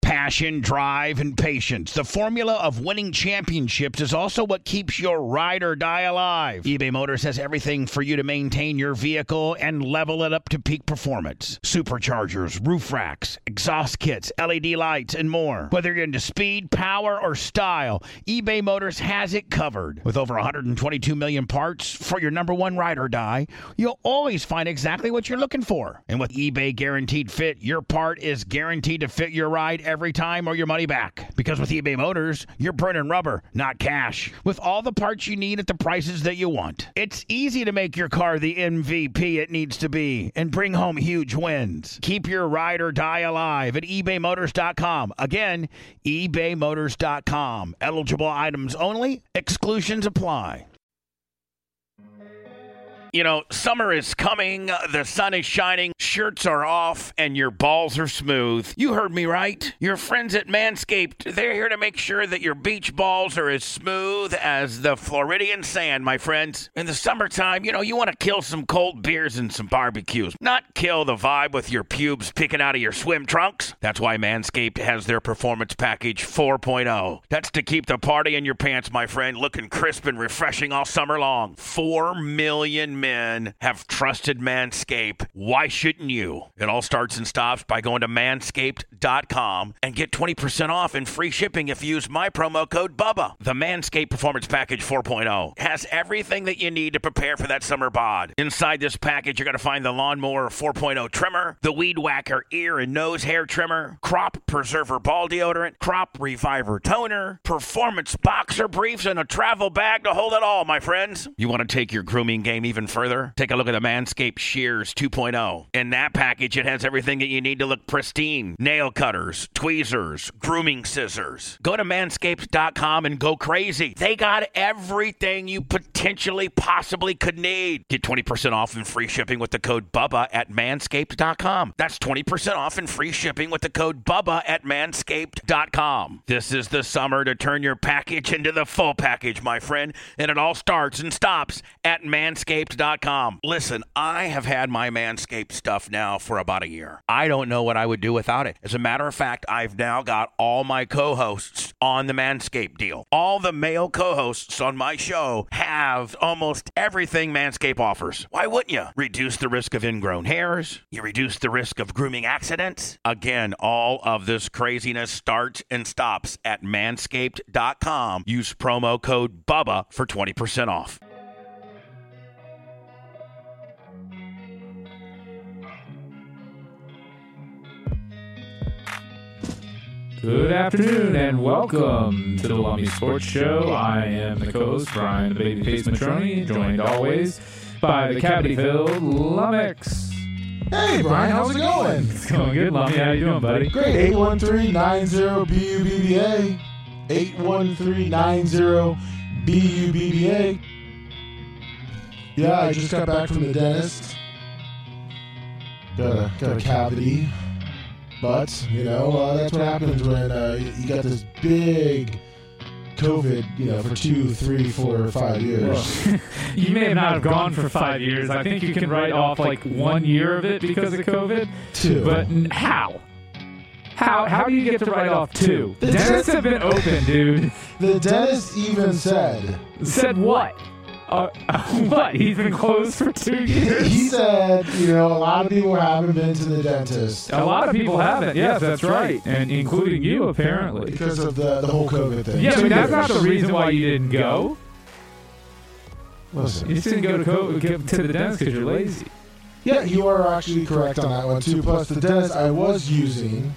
Passion, drive, and patience. The formula of winning championships is also what keeps your ride or die alive. eBay Motors has everything for you to maintain your vehicle and level it up to peak performance. Superchargers, roof racks, exhaust kits, LED lights, and more. Whether you're into speed, power, or style, eBay Motors has it covered. With over 122 million parts for your number one ride or die, you'll always find exactly what you're looking for. And with eBay Guaranteed Fit, your part is guaranteed to fit your ride every time or your money back. Because with eBay Motors, you're burning rubber, not cash. With all the parts you need at the prices that you want. It's easy to make your car the MVP it needs to be and bring home huge wins. Keep your ride or die alive at ebaymotors.com. Again, ebaymotors.com. Eligible items only. Exclusions apply. You know, summer is coming, the sun is shining, shirts are off, and your balls are smooth. You heard me right. Your friends at Manscaped, they're here to make sure that your beach balls are as smooth as the Floridian sand, my friends. In the summertime, you know, you want to kill some cold beers and some barbecues, not kill the vibe with your pubes picking out of your swim trunks. That's why Manscaped has their Performance Package 4.0. That's to keep the party in your pants, my friend, looking crisp and refreshing all summer long. 4 million men have trusted Manscaped. Why shouldn't you? It all starts and stops by going to manscaped.com and get 20% off and free shipping if you use my promo code BUBBA. The Manscaped Performance Package 4.0 has everything that you need to prepare for that summer bod. Inside this package, you're going to find the Lawnmower 4.0 trimmer, the Weed Whacker ear and nose hair trimmer, Crop Preserver ball deodorant, Crop Reviver toner, Performance boxer briefs, and a travel bag to hold it all, my friends. You want to take your grooming game even further? Take a look at the Manscaped Shears 2.0. In that package, it has everything that you need to look pristine. Nail cutters, tweezers, grooming scissors. Go to manscaped.com and go crazy. They got everything you potentially possibly could need. Get 20% off and free shipping with the code BUBBA at manscaped.com. That's 20% off and free shipping with the code BUBBA at manscaped.com. This is the summer to turn your package into the full package, my friend, and it all starts and stops at manscaped.com. Listen, I have had my Manscaped stuff now for about a year. I don't know what I would do without it. As a matter of fact, I've now got all my co-hosts on the Manscaped deal. All the male co-hosts on my show have almost everything Manscaped offers. Why wouldn't you? Reduce the risk of ingrown hairs. You reduce the risk of grooming accidents. Again, all of this craziness starts and stops at manscaped.com. Use promo code BUBBA for 20% off. Good afternoon and welcome to the Lummy Sports Show. I am the co-host, Brian the Babyface Matroni, joined always by the cavity-filled Lummox. Hey, Brian, how's it going? It's going good, Lummy. How you doing, buddy? Great. 813-90-BUBBA. 813-90-BUBBA. Yeah, I just got back from the dentist. Got a cavity. But, you know, that's what happens when you got this big COVID, you know, for 2, 3, 4, 5 years. Well, you may not have gone for 5 years. I think you can write off like 1 year of it because of COVID. 2. But how? How do you get to write off 2? The dentists have been open, dude. The dentist even said... Said what? What? He's been closed for 2 years? He said, you know, a lot of people haven't been to the dentist. A lot of people haven't. Yes, that's right. And including you, apparently. Because of the whole COVID thing. Yeah, but that's not the reason why you didn't go. Listen. You just didn't go to the dentist because you're lazy. Yeah, you are actually correct on that one, too. Plus, the dentist I was using...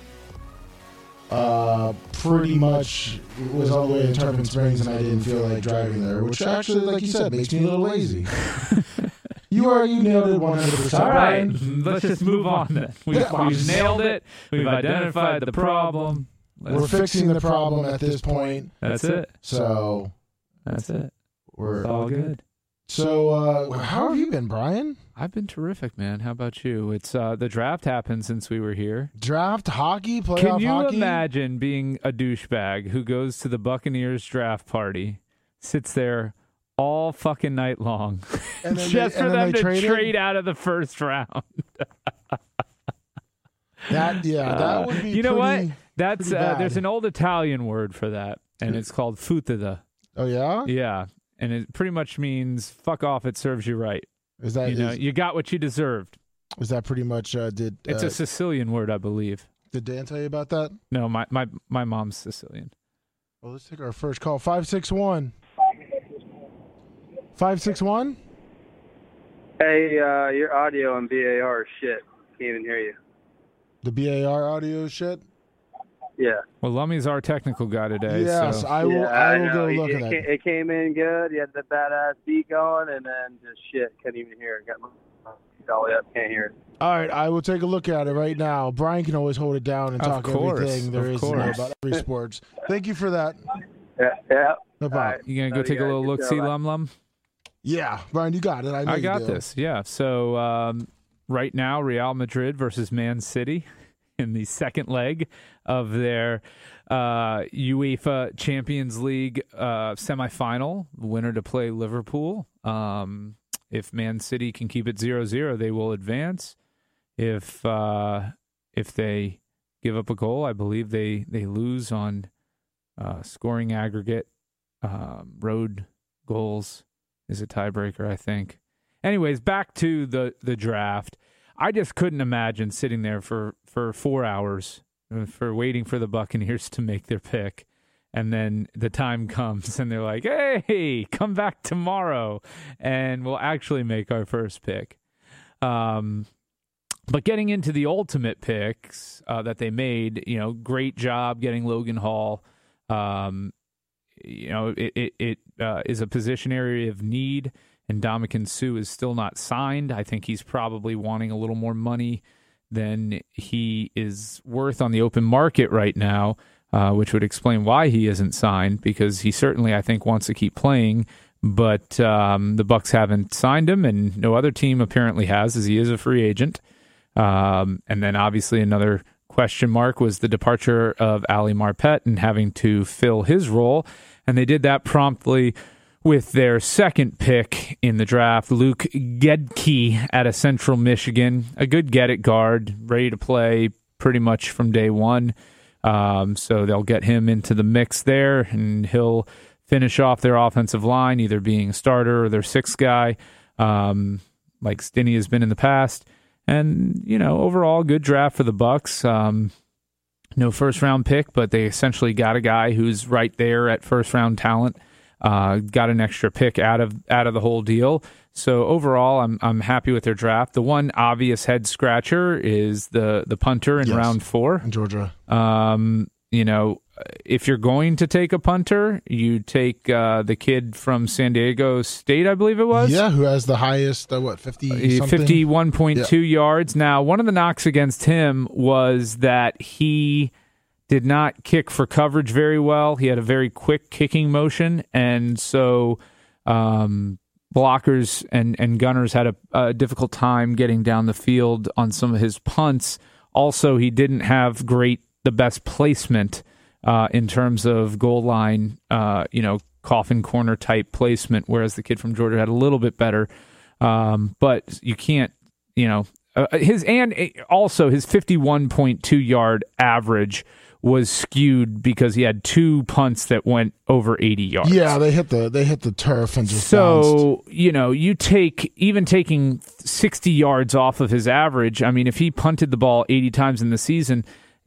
pretty much was all the way in Tarpon Springs, and I didn't feel like driving there, which actually, like you said, makes me a little lazy. You nailed it 100%. All right, let's just move on then. We've nailed it. We've identified the problem. We're fixing the problem at this point. That's it. So that's it. It's all good. So how have you been, Brian? I've been terrific, man. How about you? It's the draft happened since we were here. Draft hockey, playoff hockey. Can you imagine being a douchebag who goes to the Buccaneers draft party, sits there all fucking night long, and then just for them to trade out of the first round? That would be. You know what? That's Pretty bad. there's an old Italian word for that, and it's called futada. Oh yeah. Yeah, and it pretty much means "fuck off." It serves you right. Is that You got what you deserved. is that pretty much? It's a Sicilian word, I believe. Did Dan tell you about that? No, my mom's Sicilian. Well, let's take our first call. 561. 561. Hey, your audio on BAR is shit. Can't even hear you. The BAR audio shit. Yeah. Well, Lummy's our technical guy today. Yes, so. I will. Yeah, I will know. go look at that. It came in good. You had the badass beat going, and then just shit. Couldn't even hear it. Got my all the way up. Can't hear it. All right, I will take a look at it right now. Brian can always hold it down and talk everything there is to know about every sports. Thank you for that. Yeah. No problem. Right. You gonna go take a little look, see, Lum? Yeah, Brian, you got it. I got do. this. Yeah. So right now, Real Madrid versus Man City in the second leg of their UEFA Champions League semifinal. Winner to play Liverpool. If Man City can keep it 0-0, they will advance. If they give up a goal, I believe they lose on scoring aggregate. Road goals is a tiebreaker, I think. Anyways, back to the draft. I just couldn't imagine sitting there for 4 hours for waiting for the Buccaneers to make their pick. And then the time comes and they're like, hey, come back tomorrow and we'll actually make our first pick. But getting into the ultimate picks that they made, great job getting Logan Hall. It is a position area of need, and Ndamukong Suh is still not signed. I think he's probably wanting a little more money than he is worth on the open market right now. Which would explain why he isn't signed, because he certainly, I think, wants to keep playing, but the Bucs haven't signed him, and no other team apparently has, as he is a free agent. And then obviously another question mark was the departure of Ali Marpet and having to fill his role, and they did that promptly with their second pick in the draft, Luke Gedke out of Central Michigan, a good get-it guard, ready to play pretty much from day one. So they'll get him into the mix there, and he'll finish off their offensive line, either being a starter or their sixth guy, like Stinney has been in the past. And, overall, good draft for the Bucs. No first-round pick, but they essentially got a guy who's right there at first-round talent. Got an extra pick out of the whole deal. So overall, I'm happy with their draft. The one obvious head scratcher is the punter in round 4 in Georgia. If you're going to take a punter, you take the kid from San Diego State, I believe it was. Yeah, who has the highest 50 something? 51.2 yards. Now, one of the knocks against him was that he did not kick for coverage very well. He had a very quick kicking motion, and so blockers and gunners had a difficult time getting down the field on some of his punts. Also, he didn't have the best placement in terms of goal line, coffin corner type placement, whereas the kid from Georgia had a little bit better. But you can't, his 51.2 yard average was skewed because he had 2 punts that went over 80 yards. Yeah, they hit the turf and just so bounced. You taking 60 yards off of his average. I mean, if he punted the ball 80 times in the season,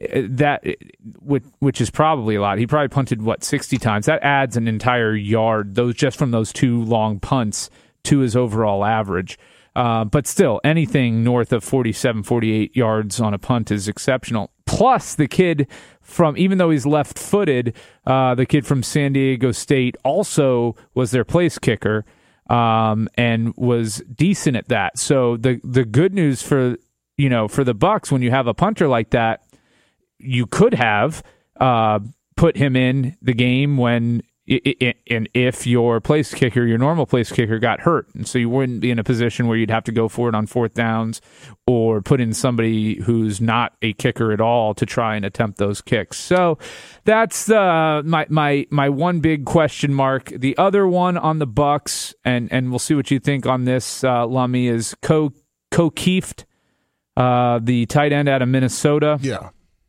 which is probably a lot. He probably punted 60 times. That adds an entire yard. Just from those 2 long punts to his overall average. But still, anything north of 47, 48 yards on a punt is exceptional. Plus, the kid even though he's left-footed, the kid from San Diego State also was their place kicker and was decent at that. So the good news for the Bucs, when you have a punter like that, you could have put him in the game when and if your normal place kicker got hurt. And so you wouldn't be in a position where you'd have to go for it on 4th downs or put in somebody who's not a kicker at all to try and attempt those kicks. So that's my one big question mark. The other one on the Bucs, and we'll see what you think on this, Lummy, is Ko Kieft, the tight end out of Minnesota. Yeah.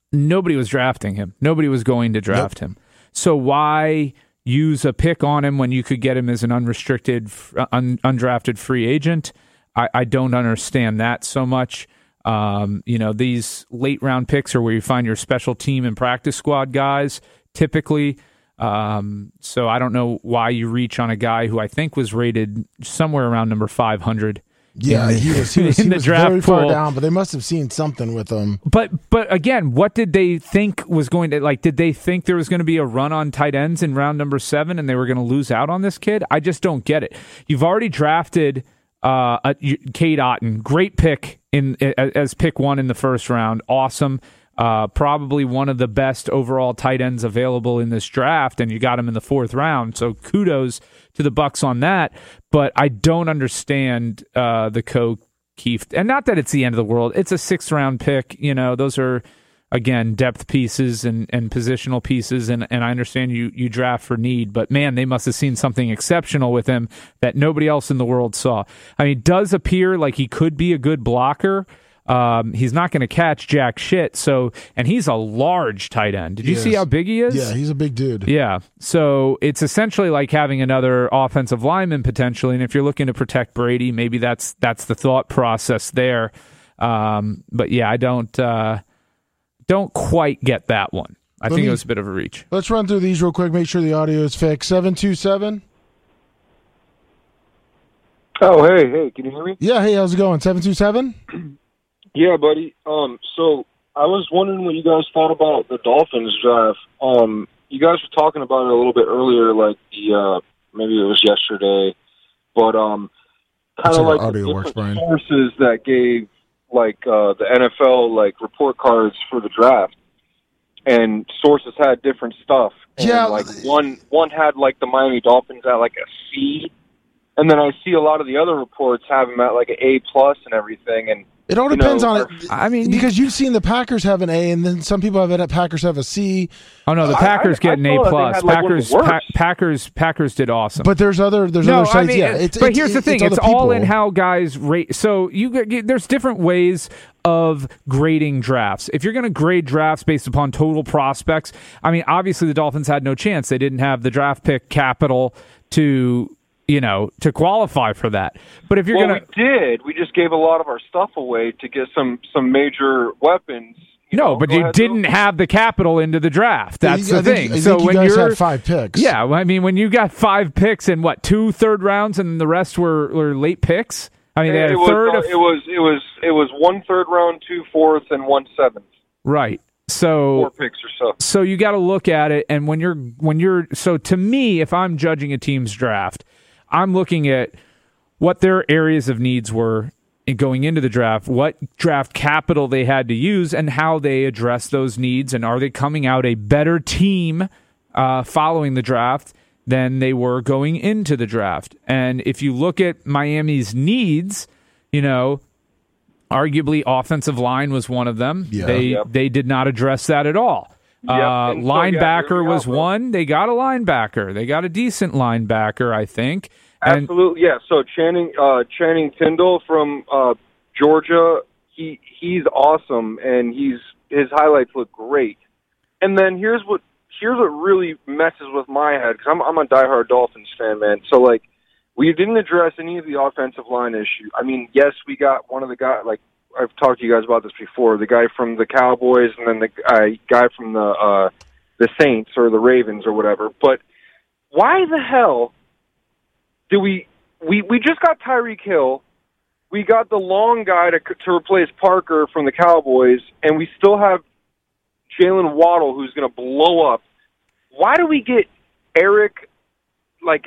nobody was drafting him. Nobody was going to draft him. So why use a pick on him when you could get him as an unrestricted, undrafted free agent? I don't understand that so much. These late round picks are where you find your special team and practice squad guys typically. So I don't know why you reach on a guy who I think was rated somewhere around number 500. Yeah, he was in the draft very far pool. down, but they must have seen something with him. But again, what did they think was going to, like, did they think there was going to be a run on tight ends in round number 7 and they were going to lose out on this kid? I just don't get it. You've already drafted Cade Otton, great pick as pick 1 in the first round. Awesome. Probably one of the best overall tight ends available in this draft, and you got him in the 4th round. So kudos to the Bucs on that. But I don't understand the Keefe, and not that it's the end of the world. It's a 6th round pick. Those are, again, depth pieces and positional pieces, and I understand you draft for need. But man, they must have seen something exceptional with him that nobody else in the world saw. I mean, it does appear like he could be a good blocker. He's not going to catch jack shit. And he's a large tight end. Did you see how big he is? Yeah, he's a big dude. Yeah. So it's essentially like having another offensive lineman potentially. And if you're looking to protect Brady, maybe that's the thought process there. But yeah, I don't quite get that one. I think it was a bit of a reach. Let's run through these real quick. Make sure the audio is fixed. 727. Oh, hey, can you hear me? Yeah, hey, how's it going? 727. Yeah, buddy. So I was wondering what you guys thought about the Dolphins draft. You guys were talking about it a little bit earlier, like maybe it was yesterday, but kind of like the different sources that gave like the NFL like report cards for the draft, and sources had different stuff. And, yeah, like one had like the Miami Dolphins at like a C, and then I see a lot of the other reports have them at like an A+ and everything, and it all depends on it. I mean, because you've seen the Packers have an A, and then some people have it at Packers have a C. Oh no, the Packers get an A+. Packers did awesome. But there's other sites. I mean, but here's the thing: it's all in how guys rate. So there's different ways of grading drafts. If you're going to grade drafts based upon total prospects, I mean, obviously the Dolphins had no chance. They didn't have the draft pick capital to qualify for that. But if you're we just gave a lot of our stuff away to get some major weapons. But you didn't have the capital into the draft. That's the thing. I think you guys had 5 picks. Yeah, I mean, when you got 5 picks and 2 third rounds and the rest were late picks. I mean, they had a third. It was 1 third round, 2 fourths, and 1 7th. Right. So 4 picks or so. So you got to look at it, and when you're so to me, if I'm judging a team's draft, I'm looking at what their areas of needs were going into the draft, what draft capital they had to use, and how they address those needs, and are they coming out a better team following the draft than they were going into the draft. And if you look at Miami's needs, arguably offensive line was one of them. Yeah. They did not address that at all. Linebacker was one. They got a linebacker. They got a decent linebacker, I think. Absolutely, yeah. So Channing Tindall from Georgia, he's awesome, and his highlights look great. And then here's what really messes with my head, because I'm a diehard Dolphins fan, man. So like, we didn't address any of the offensive line issue. I mean, yes, we got one of the guys, like I've talked to you guys about this before, the guy from the Cowboys, and then the guy from the Saints or the Ravens or whatever. But why the hell do we just got Tyreek Hill, we got the long guy to replace Parker from the Cowboys, and we still have Jalen Waddle, who's going to blow up. Why do we get Eric? Like,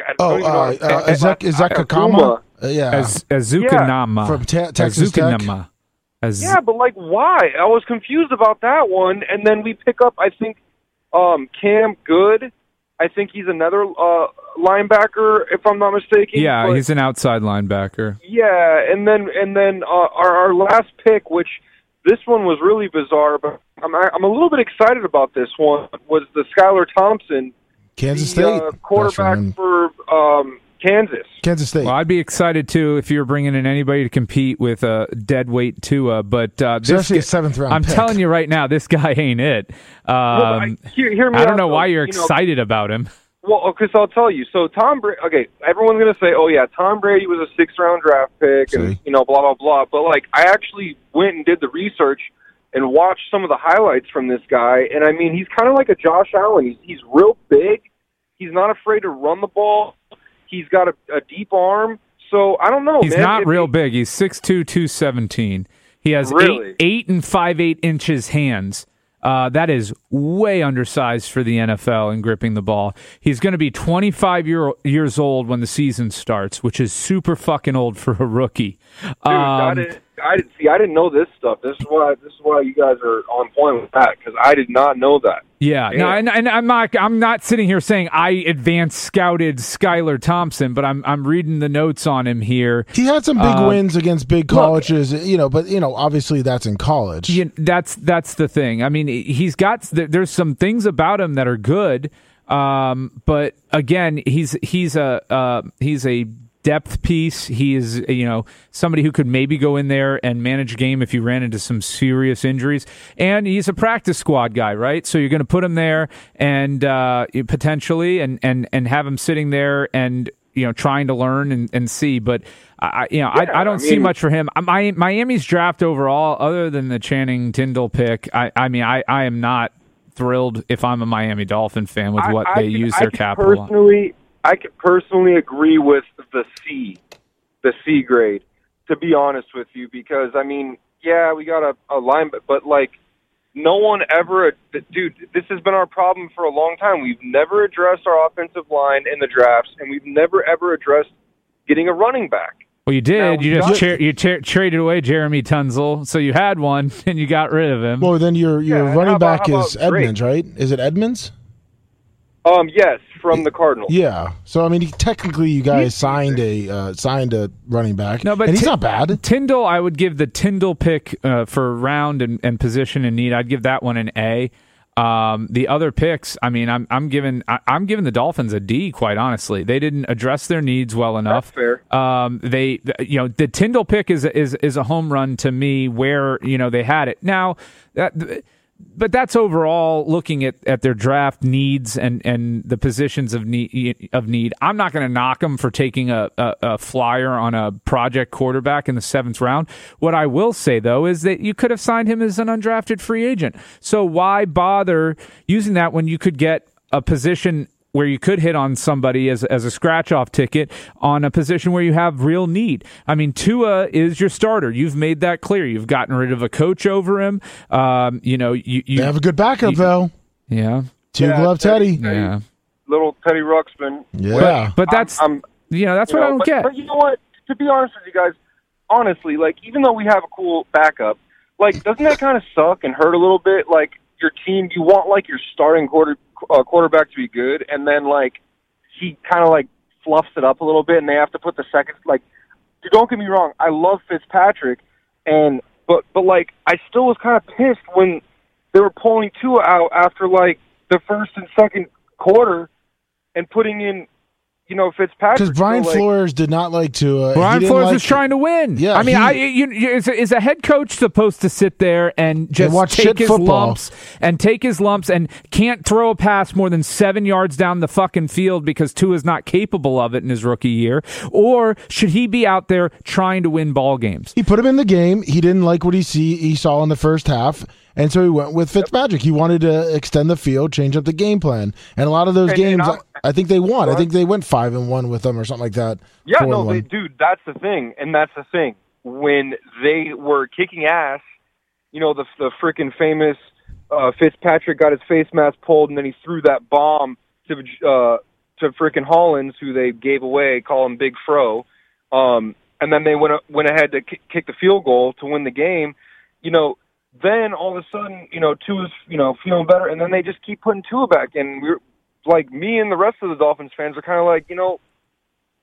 Ezekiel Azukanama from Texas Tech. Yeah, but like, why? I was confused about that one. And then we pick up, I think, Cam Good. I think he's another linebacker, if I'm not mistaken. Yeah, he's an outside linebacker. Yeah, and then our last pick, which this one was really bizarre, but I'm a little bit excited about this one, was the Skylar Thompson, Kansas State quarterback for Kansas State. Well, I'd be excited too if you're bringing in anybody to compete with a dead weight Tua, but especially a 7th round. I'm pick. telling you right now, this guy ain't it. Hear me I don't out, know why though. you're excited about him. Well, because I'll tell you. So Tom Brady. Okay, everyone's gonna say, "Oh yeah, Tom Brady was a 6th round draft pick," and blah blah blah. But like, I actually went and did the research and watched some of the highlights from this guy, and I mean, he's kind of like a Josh Allen. He's real big. He's not afraid to run the ball. He's got a deep arm. So I don't know. He's not real big. He's 6'2", 217. He has Really? 8 and 5/8 inches hands. That is way undersized for the NFL in gripping the ball. He's going to be 25 years old when the season starts, which is super fucking old for a rookie. Dude, I didn't know this stuff. This is why you guys are on point with that, because I did not know that. Yeah, no, and I'm not sitting here saying I advanced scouted Skylar Thompson, but I'm reading the notes on him here. He had some big wins against big colleges, but obviously that's in college. That's the thing. I mean, he's got there's some things about him that are good, but again, he's a depth piece. He is, somebody who could maybe go in there and manage a game if you ran into some serious injuries. And he's a practice squad guy, right? So you're going to put him there and potentially and have him sitting there and trying to learn and see. But I don't see much for him. Miami's draft overall, other than the Channing Tindall pick, I am not thrilled if I'm a Miami Dolphin fan with what they use their capital on. I could personally agree with the C grade, to be honest with you, because, I mean, yeah, we got a line, but like, no one ever, dude, this has been our problem for a long time. We've never addressed our offensive line in the drafts, and we've never, ever addressed getting a running back. Well, you did. You traded away Jeremy Tunzel, so you had one, and you got rid of him. Well, then your running back is Edmonds, right? Is it Edmonds? Yes, from the Cardinals. Yeah. So I mean, technically, you guys signed a running back. No, but and he's not bad. Tyndall, I would give the Tyndall pick for round and position and need. I'd give that one an A. The other picks, I mean, I'm giving the Dolphins a D. Quite honestly, they didn't address their needs well enough. That's fair. The Tyndall pick is a home run to me where they had it now. But that's overall looking at their draft needs and the positions of need. I'm not going to knock them for taking a flyer on a project quarterback in the 7th round. What I will say, though, is that you could have signed him as an undrafted free agent. So why bother using that when you could get a position where you could hit on somebody as a scratch-off ticket on a position where you have real need? I mean, Tua is your starter. You've made that clear. You've gotten rid of a coach over him. You have a good backup, though. Yeah. Two-glove Teddy. Yeah. Little Teddy Ruxpin. Yeah. But that's, that's what I don't get. But you know what? To be honest with you guys, honestly, like, even though we have a cool backup, like, doesn't that kind of suck and hurt a little bit? Like, your team, you want, like, your starting quarterback to be good, and then like he kind of like fluffs it up a little bit, and they have to put the second. Like, don't get me wrong, I love Fitzpatrick, but like I still was kind of pissed when they were pulling Tua out after like the first and second quarter and putting in Fitzpatrick. Because Brian Flores did not like Tua. Brian Flores was trying to win. Yeah, I mean, is a head coach supposed to sit there and just take his lumps and can't throw a pass more than 7 yards down the fucking field because Tua's not capable of it in his rookie year? Or should he be out there trying to win ball games? He put him in the game. He didn't like what he saw in the first half. And so he went with Fitzpatrick. He wanted to extend the field, change up the game plan. And a lot of those games, I think they won. I think they went 5-1 with them or something like that. Yeah, no, dude, that's the thing. And that's the thing. When they were kicking ass, the freaking famous Fitzpatrick got his face mask pulled, and then he threw that bomb to freaking Hollins, who they gave away, call him Big Fro. And then they went ahead to kick the field goal to win the game. Then all of a sudden, Tua's, feeling better, and then they just keep putting Tua back. And we're like, me and the rest of the Dolphins fans are kind of like,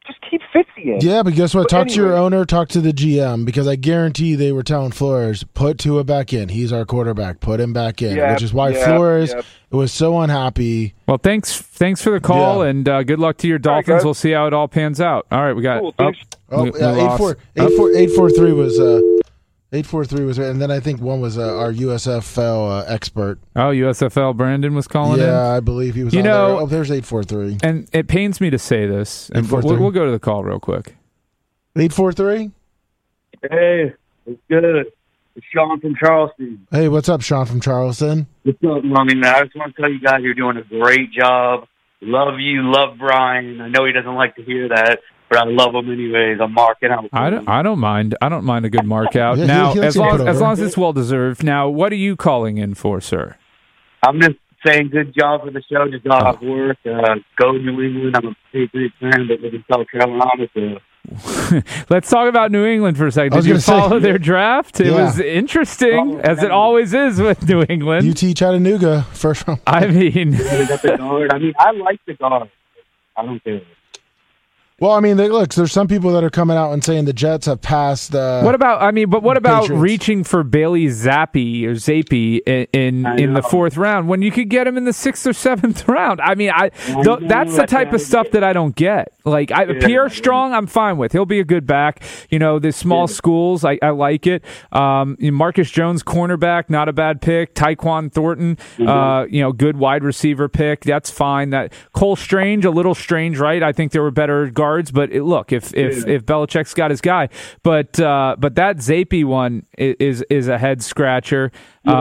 Just keep Fitzy in. Yeah, but guess what? But Talk to your anyway. owner, talk to the GM, because I guarantee they were telling Flores, put Tua back in. He's our quarterback. Put him back in, Yep, which is why yep, Flores yep. was so unhappy. Well, thanks for the call, Yeah. and good luck to your right, Dolphins. guys. We'll see how it all pans out. All right, we got. Cool, thanks. Oh, we yeah, lost. 843 was 843 was, and then I think one was our USFL expert. Oh, USFL Brandon was calling in. Yeah, I believe he was. You on know- there. Oh, there's 843. And it pains me to say this, and we'll 843. go to the call real quick. 843. Hey, it's good. It's Sean from Charleston. Hey, what's up, Sean from Charleston? What's up, Lummy? I just want to tell you guys you're doing a great job. Love you, love Brian. I know he doesn't like to hear that, but I love him anyways. I'm marking out. I don't mind. I don't mind a good mark out. Yeah, Now, he likes as to long put as over. long as it's well deserved. Now, what are you calling in for, sir? I'm just saying good job for the show. Just got off work. Go New England. I'm a Patriots fan, but live in South Carolina, so Let's talk about New England for a second. I was Did you gonna say- follow their draft? It Yeah. was interesting, Oh, as it man. always is with New England. UT Chattanooga, first round. I mean, they got the guard. I mean, I like the guard. I don't care. Well, I mean, look, there's some people that are coming out and saying the Jets have passed. what about? I mean, but what about Patriots. reaching for Bailey Zappi or Zappe in I the know. 4th round when you could get him in the 6th or 7th round? I mean, know, that's the like type of that. stuff that I don't get. Like Pierre Strong, I'm fine with. He'll be a good back. You know, the small schools, I like it. Marcus Jones, cornerback, not a bad pick. Tyquan Thornton, good wide receiver pick. That's fine. That Cole Strange, a little strange, right? I think there were better guards, but look, if Belichick's got his guy, but that Zappe one is a head scratcher.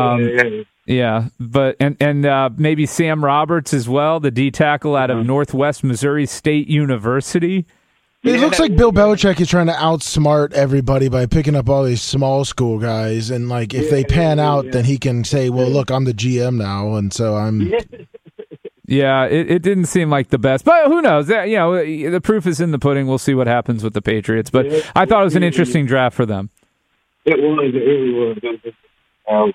Yeah, but and maybe Sam Roberts as well, the D tackle out of Northwest Missouri State University. It looks like Bill Belichick is trying to outsmart everybody by picking up all these small school guys, and like if they pan out, then he can say, "Well, look, I'm the GM now, and so I'm." Yeah, it didn't seem like the best, but who knows? The proof is in the pudding. We'll see what happens with the Patriots. But I thought it was an interesting draft for them. It was. It really was.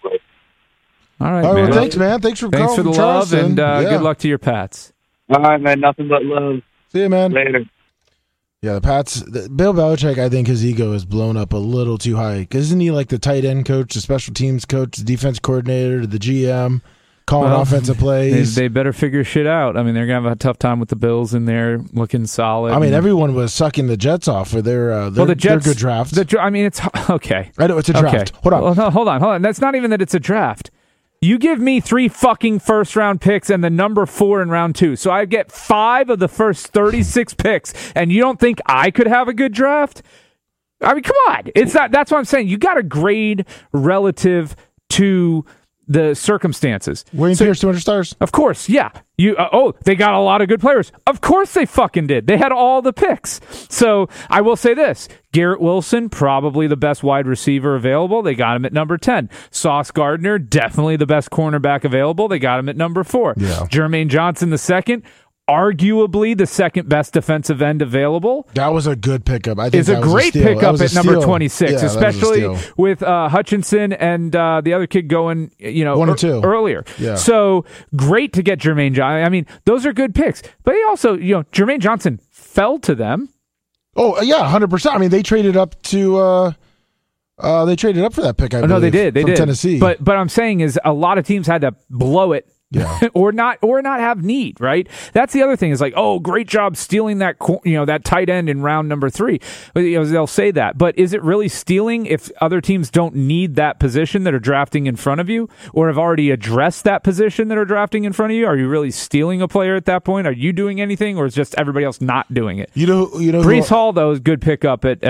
All right, All right, man. well, thanks, man. Thanks for Thanks calling for the from love, Charleston. and Yeah. good luck to your Pats. All right, man. Nothing but love. See you, man. Later. Yeah, the Pats. Bill Belichick, I think his ego is blown up a little too high. Because isn't he like the tight end coach, the special teams coach, the defense coordinator, the GM, calling offensive plays? They better figure shit out. I mean, they're gonna have a tough time with the Bills in there looking solid. I mean, everyone was sucking the Jets off for their the Jets, good drafts. I mean, it's okay. I know it's a draft. Okay. Hold on. Well, no, hold on. That's not even that it's a draft. You give me 3 fucking first-round picks and the number 4 in round 2. So I get 5 of the first 36 picks, and you don't think I could have a good draft? I mean, come on. It's not. That's what I'm saying. You got to grade relative to the circumstances. Wayne Pierce, 200 stars. Of course, yeah. They got a lot of good players. Of course they fucking did. They had all the picks. So I will say this. Garrett Wilson, probably the best wide receiver available. They got him at number 10. Sauce Gardner, definitely the best cornerback available. They got him at number 4. Yeah. Jermaine Johnson, the second, arguably the second best defensive end available. That was a good pickup. I think Is a that was great steal. That pickup was a at number steal. 26, Yeah, that was a especially steal. with Hutchinson and the other kid going, 1 and 2 earlier. Yeah. So great to get Jermaine Johnson. I mean, those are good picks. But he also, Jermaine Johnson fell to them. Oh yeah, 100%. I mean, they traded up to. They traded up for that pick. I believe, No, they did. They from did. Tennessee. But I'm saying is a lot of teams had to blow it. Yeah. or not have need, right? That's the other thing is like, oh, great job stealing that that tight end in round number 3. They'll say that, but is it really stealing if other teams don't need that position that are drafting in front of you, or have already addressed that position that are drafting in front of you? Are you really stealing a player at that point? Are you doing anything, or is just everybody else not doing it? You know, Breece Hall though is good pickup at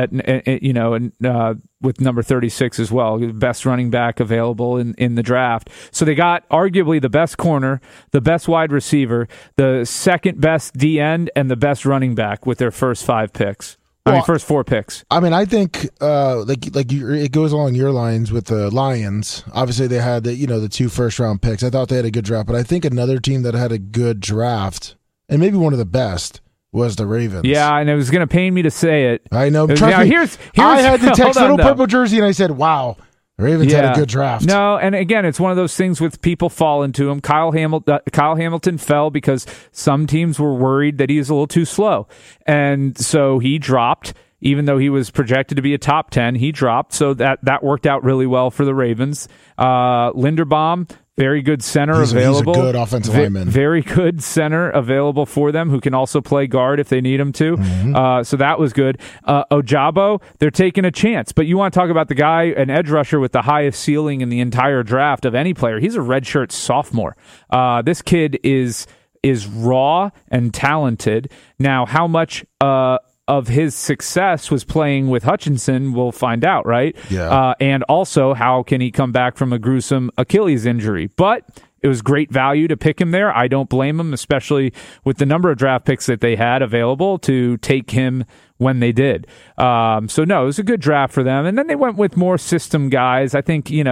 with number 36 as well, best running back available in the draft. So they got arguably the best corner, the best wide receiver, the second best D end, and the best running back with their first 5 picks. First 4 picks. I mean, I think it goes along your lines with the Lions. Obviously, they had the 2 first-round picks. I thought they had a good draft, but I think another team that had a good draft and maybe one of the best was the Ravens. Yeah, and it was going to pain me to say it. I know. Now, Trust me, here's I had to text hold on, Little though. Purple Jersey, and I said, "Wow, The Ravens had a good draft. No, and again, it's one of those things with people fall into him. Kyle Hamilton fell because some teams were worried that he was a little too slow. And so he dropped, even though he was projected to be a top 10, he dropped. So that worked out really well for the Ravens. Linderbaum, very good center available. He's a good offensive lineman. Very good center available for them who can also play guard if they need him to. Mm-hmm. So that was good. Ojabo, they're taking a chance. But you want to talk about the guy, an edge rusher with the highest ceiling in the entire draft of any player. He's a redshirt sophomore. This kid is raw and talented. Now, how much of his success was playing with Hutchinson, we'll find out, right? Yeah. And also, how can he come back from a gruesome Achilles injury? But it was great value to pick him there. I don't blame him, especially with the number of draft picks that they had available to take him when they did. So, no, it was a good draft for them. And then they went with more system guys. I think, You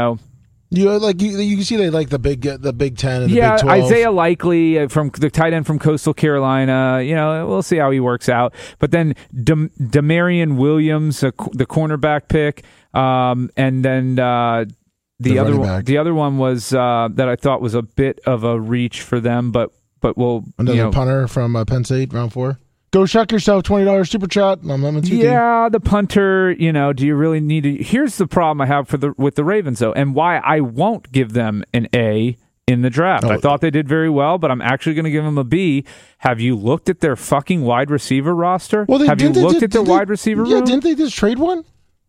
can see they like the Big Ten and the Big 12. Isaiah Likely from the tight end from Coastal Carolina. We'll see how he works out. But then Damarian Williams, the cornerback pick, and then the other one was that I thought was a bit of a reach for them, but we'll another punter from Penn State, round 4. Go shuck yourself, $20 super chat. Yeah, the punter, do you really need to? Here's the problem I have with the Ravens, though, and why I won't give them an A in the draft. I thought they did very well, but I'm actually going to give them a B. Have you looked at their fucking wide receiver roster? Well, have you looked at their wide receiver room? Yeah, didn't they just trade one?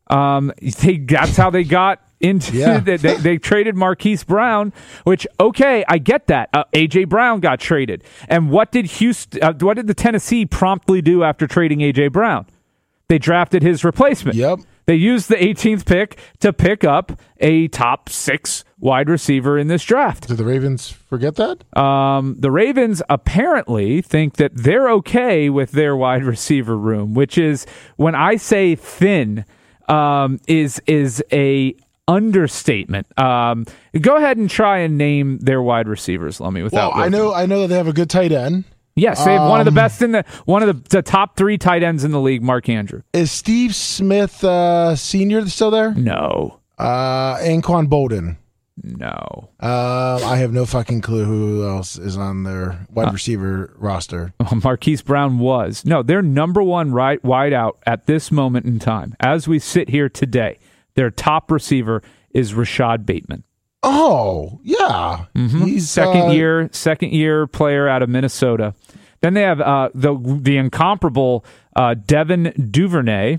That's how they got into they traded Marquise Brown, which, okay, I get that. A.J. Brown got traded. And what did the Tennessee promptly do after trading A.J. Brown? They drafted his replacement. Yep. They used the 18th pick to pick up a top 6 wide receiver in this draft. Did the Ravens forget that? The Ravens apparently think that they're okay with their wide receiver room, which is, when I say thin, is a understatement. Go ahead and try and name their wide receivers, Lummy. Without I know that they have a good tight end. Yes, they have one of the best one of the top 3 tight ends in the league, Mark Andrew. Is Steve Smith Sr. still there? No. Anquan Bolden? No. I have no fucking clue who else is on their wide receiver roster. Marquise Brown was. No, their number 1 wide out at this moment in time. As we sit here today, their top receiver is Rashad Bateman. Oh, yeah. Mm-hmm. He's second year player out of Minnesota. Then they have the incomparable Devin Duvernay,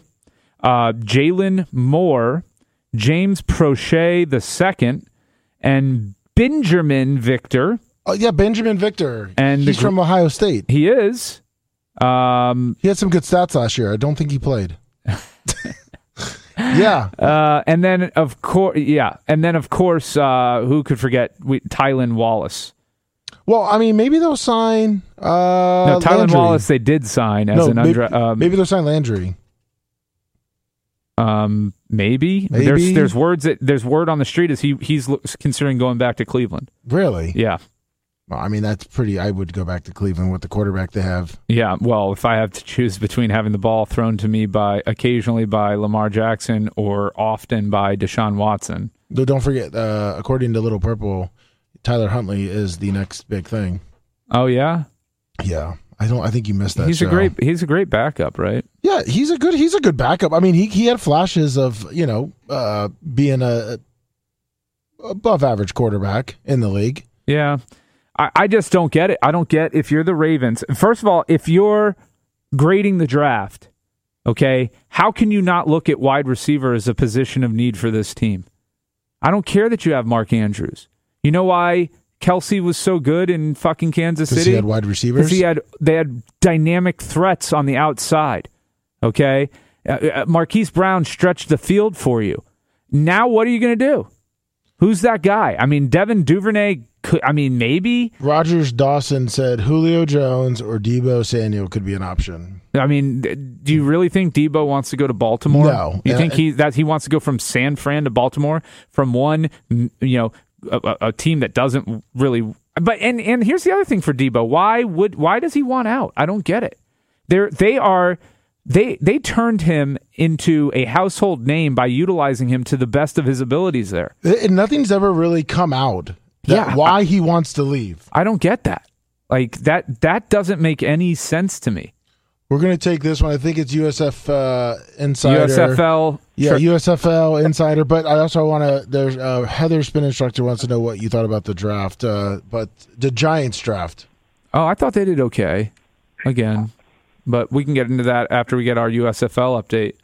Jalen Moore, James Prochet II, and Benjamin Victor. Oh, yeah, Benjamin Victor. And he's from Ohio State. He is. He had some good stats last year. I don't think he played. Yeah. And then of course, who could forget Tylan Wallace? Well, I mean, maybe they'll sign. No, Tylan Landry. Wallace they did sign as maybe they'll sign Landry. Maybe. There's word on the street as he's considering going back to Cleveland. Really? Yeah. Well, I mean, that's pretty. I would go back to Cleveland with the quarterback they have. Yeah, well, if I have to choose between having the ball thrown to me occasionally by Lamar Jackson or often by Deshaun Watson. Though don't forget, according to Little Purple, Tyler Huntley is the next big thing. Oh yeah? Yeah. I think you missed that. He's a great backup, right? Yeah, he's a good backup. I mean, he had flashes of, being a above average quarterback in the league. Yeah. I just don't get it. I don't get, if you're the Ravens. First of all, if you're grading the draft, okay, how can you not look at wide receiver as a position of need for this team? I don't care that you have Mark Andrews. You know why Kelsey was so good in fucking Kansas City? Because he had wide receivers? Because they had dynamic threats on the outside, okay? Marquise Brown stretched the field for you. Now what are you going to do? Who's that guy? I mean, Devin Duvernay, maybe. Rogers Dawson said Julio Jones or Deebo Samuel could be an option. I mean, do you really think Deebo wants to go to Baltimore? No. You think he wants to go from San Fran to Baltimore, from one, a team that doesn't really. But and here's the other thing for Deebo. Why does he want out? I don't get it. They turned him into a household name by utilizing him to the best of his abilities there. And nothing's ever really come out why he wants to leave. I don't get that. Like that doesn't make any sense to me. We're going to take this one. I think it's USF Insider. USFL. Yeah, sure. USFL Insider. But I also want to, there's Heather Spin Instructor wants to know what you thought about the draft, but the Giants draft. Oh, I thought they did okay again. But we can get into that after we get our USFL update.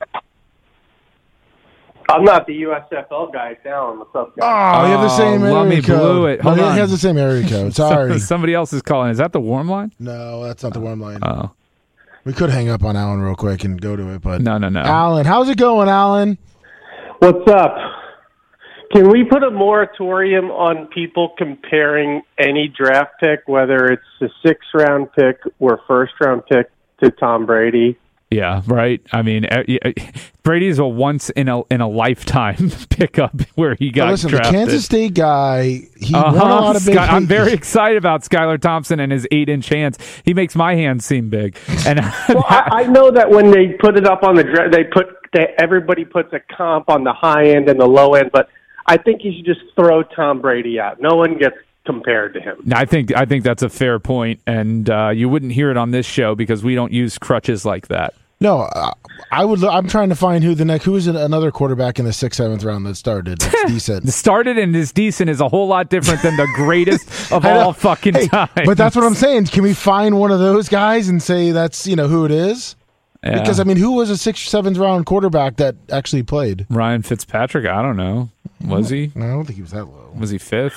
I'm not the USFL guy. Alan, what's up, guys? Oh, you have the same area Lummy code. blew it. Hold on. He has the same area code. Sorry. Somebody else is calling. Is that the warm line? No, that's not the warm line. Oh. We could hang up on Alan real quick and go to it, but No. Alan, how's it going, Alan? What's up? Can we put a moratorium on people comparing any draft pick, whether it's a 6th-round pick or first-round pick, to Tom Brady? Yeah, right. I mean, Brady's a once in a lifetime pickup where he got listen, drafted. the Kansas State guy, he won a lot of big. I'm very excited about Skylar Thompson and his 8-inch hands. He makes my hands seem big. And well, I know that when they put it up on the draft, everybody puts a comp on the high end and the low end, but I think you should just throw Tom Brady out. No one gets compared to him. I think that's a fair point, and you wouldn't hear it on this show because we don't use crutches like that. No, I'm trying to find who is another quarterback in the 6th, 7th round that started. That's decent. Started and is decent is a whole lot different than the greatest of all fucking time. But that's what I'm saying. Can we find one of those guys and say that's who it is? Yeah. Because I mean, who was a 6th, 7th round quarterback that actually played? Ryan Fitzpatrick. I don't know. Was he? No, I don't think he was that low. Was he 5th?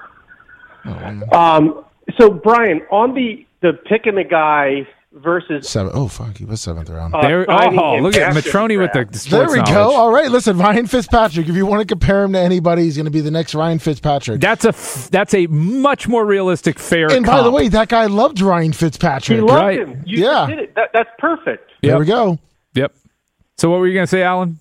So Brian, on the picking the guy versus 7. Oh fuck, he was 7th round. Look at Matroni with the sports there we knowledge. go. All right, listen, Ryan Fitzpatrick. If you want to compare him to anybody, he's going to be the next Ryan Fitzpatrick. That's a much more realistic, fair. And by the way, that guy loved Ryan Fitzpatrick. he loved right. him. You just did it. That's perfect. There we go. Yep. So what were you going to say, Alan?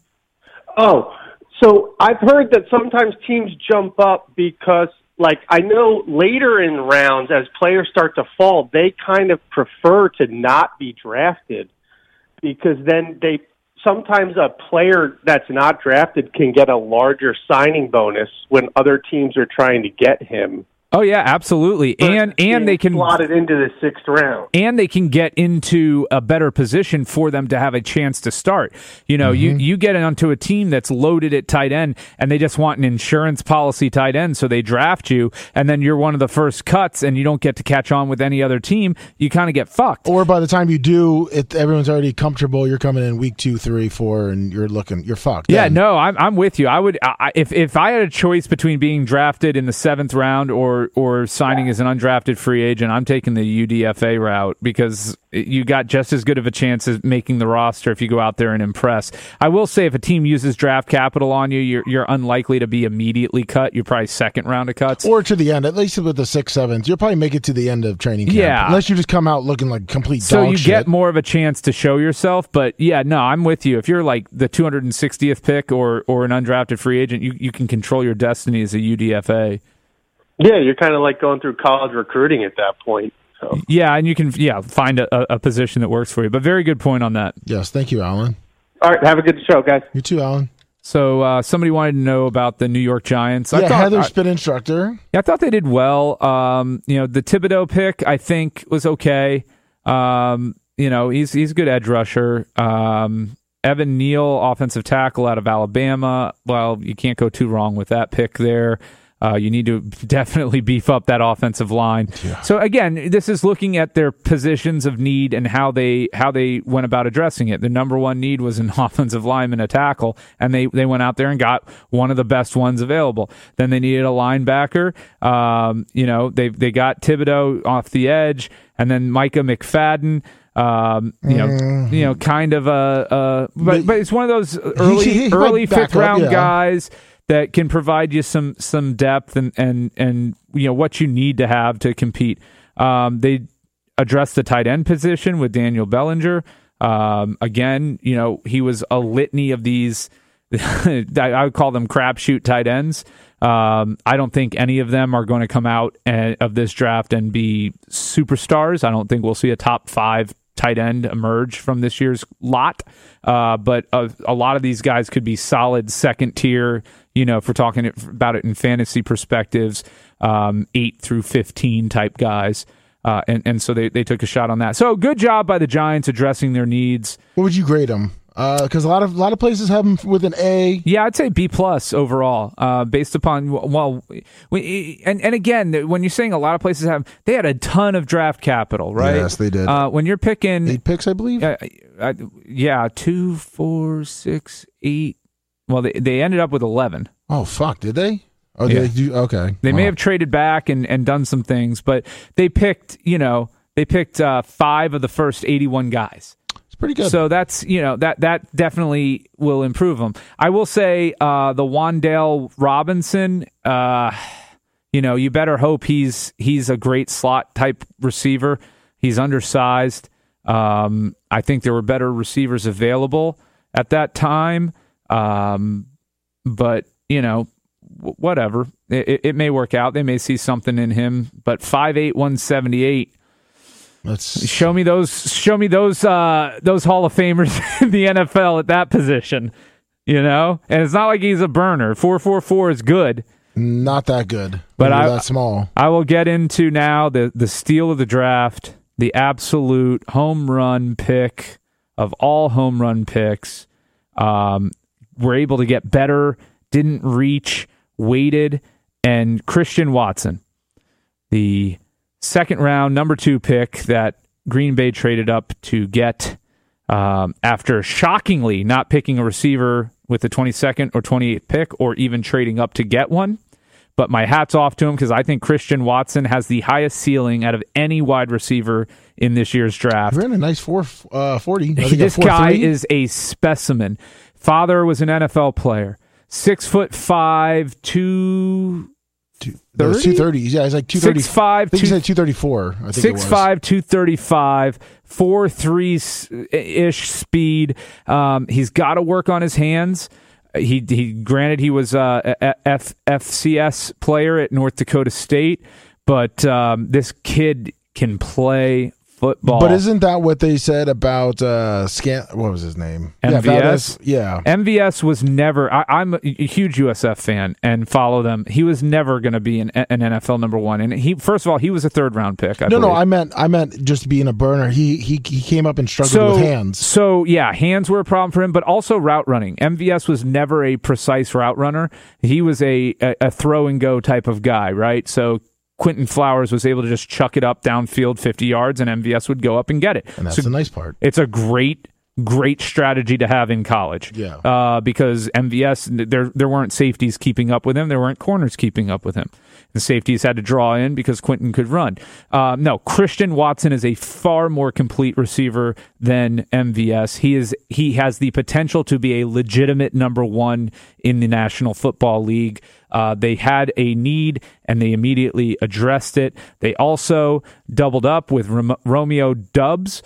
Oh, so I've heard that sometimes teams jump up because, like, I know later in rounds as players start to fall, they kind of prefer to not be drafted because then sometimes a player that's not drafted can get a larger signing bonus when other teams are trying to get him. Oh yeah, absolutely. And they can slot it into the 6th round. And they can get into a better position for them to have a chance to start. You know, you get onto a team that's loaded at tight end and they just want an insurance policy tight end, so they draft you and then you're one of the first cuts and you don't get to catch on with any other team, you kind of get fucked. Or by the time you do, everyone's already comfortable. You're coming in week 2, 3, 4 and you're fucked. Yeah, no, I'm with you. If I had a choice between being drafted in the 7th round or signing as an undrafted free agent, I'm taking the UDFA route because you got just as good of a chance as making the roster if you go out there and impress. I will say if a team uses draft capital on you, you're unlikely to be immediately cut. You're probably 2nd round of cuts. Or to the end, at least with the 6th, 7th, you'll probably make it to the end of training camp. Yeah. Unless you just come out looking like complete so dog you shit. get more of a chance to show yourself. But yeah, no, I'm with you. If you're like the 260th pick or an undrafted free agent, you can control your destiny as a UDFA. Yeah, you're kind of like going through college recruiting at that point. So. Yeah, and you can find a position that works for you. But very good point on that. Yes, thank you, Alan. All right, have a good show, guys. You too, Alan. So somebody wanted to know about the New York Giants. Heather Spin Instructor. I thought they did well. The Thibodeau pick I think was okay. He's a good edge rusher. Evan Neal, offensive tackle out of Alabama. Well, you can't go too wrong with that pick there. You need to definitely beef up that offensive line. Yeah. So again, this is looking at their positions of need and how they went about addressing it. The number one need was an offensive lineman, a tackle, and they went out there and got one of the best ones available. Then they needed a linebacker. They got Thibodeau off the edge, and then Micah McFadden. Kind of but it's one of those early 5th round guys that can provide you some depth and what you need to have to compete. They addressed the tight end position with Daniel Bellinger. Again, he was a litany of these. I would call them crapshoot tight ends. I don't think any of them are going to come out of this draft and be superstars. I don't think we'll see a top 5 tight end emerge from this year's lot. But a lot of these guys could be solid second tier, if we're talking about it in fantasy perspectives, 8 through 15 type guys. And so they took a shot on that. So good job by the Giants addressing their needs. What would you grade them? Because a lot of places have them with an A. Yeah, I'd say B+ overall, based upon and again, when you're saying a lot of places they had a ton of draft capital, right? Yes, they did. When you're picking 8 picks, I believe. 2, 4, 6, 8. Well, they ended up with 11. Oh fuck! Did they? Oh, yeah. they do. Okay, they may have traded back and done some things, but they picked 5 of the first 81 guys. Pretty good. So that's that definitely will improve him. I will say the Wan'Dale Robinson, you better hope he's a great slot type receiver. He's undersized. I think there were better receivers available at that time. But whatever. It may work out. They may see something in him. But 5'8", 178. Show me those Hall of Famers in the NFL at that position, and it's not like he's a burner. 4.44 is good, not that good, but that small. I will get into now the steal of the draft, the absolute home run pick of all home run picks. We're able to get better, didn't reach, waited, and Christian Watson, the second round, number 2 pick that Green Bay traded up to get after shockingly not picking a receiver with the 22nd or 28th pick or even trading up to get one. But my hat's off to him because I think Christian Watson has the highest ceiling out of any wide receiver in this year's draft. He ran a nice 4.40. This guy is a specimen. Father was an NFL player. 6'5", 230. 230. Yeah, he's like 230. 6'5", I think he said 234. I think 6'5", 235, 4.3-ish speed. He's got to work on his hands. Granted, he was a FCS player at North Dakota State, but this kid can play football. But isn't that what they said about what was his name? MVS? Yeah. MVS was never... I'm a huge USF fan and follow them. He was never going to be an NFL number 1. And first of all, he was a third-round pick, I believe. No, I meant just being a burner. He came up and struggled with hands. So, yeah, hands were a problem for him, but also route running. MVS was never a precise route runner. He was a throw-and-go type of guy, right? So Quentin Flowers was able to just chuck it up downfield 50 yards, and MVS would go up and get it. And that's the nice part. It's a great strategy to have in college. Yeah. Because MVS, there weren't safeties keeping up with him. There weren't corners keeping up with him. The safeties had to draw in because Quentin could run. No, Christian Watson is a far more complete receiver than MVS. He has the potential to be a legitimate number 1 in the National Football League. They had a need, and they immediately addressed it. They also doubled up with Romeo Doubs,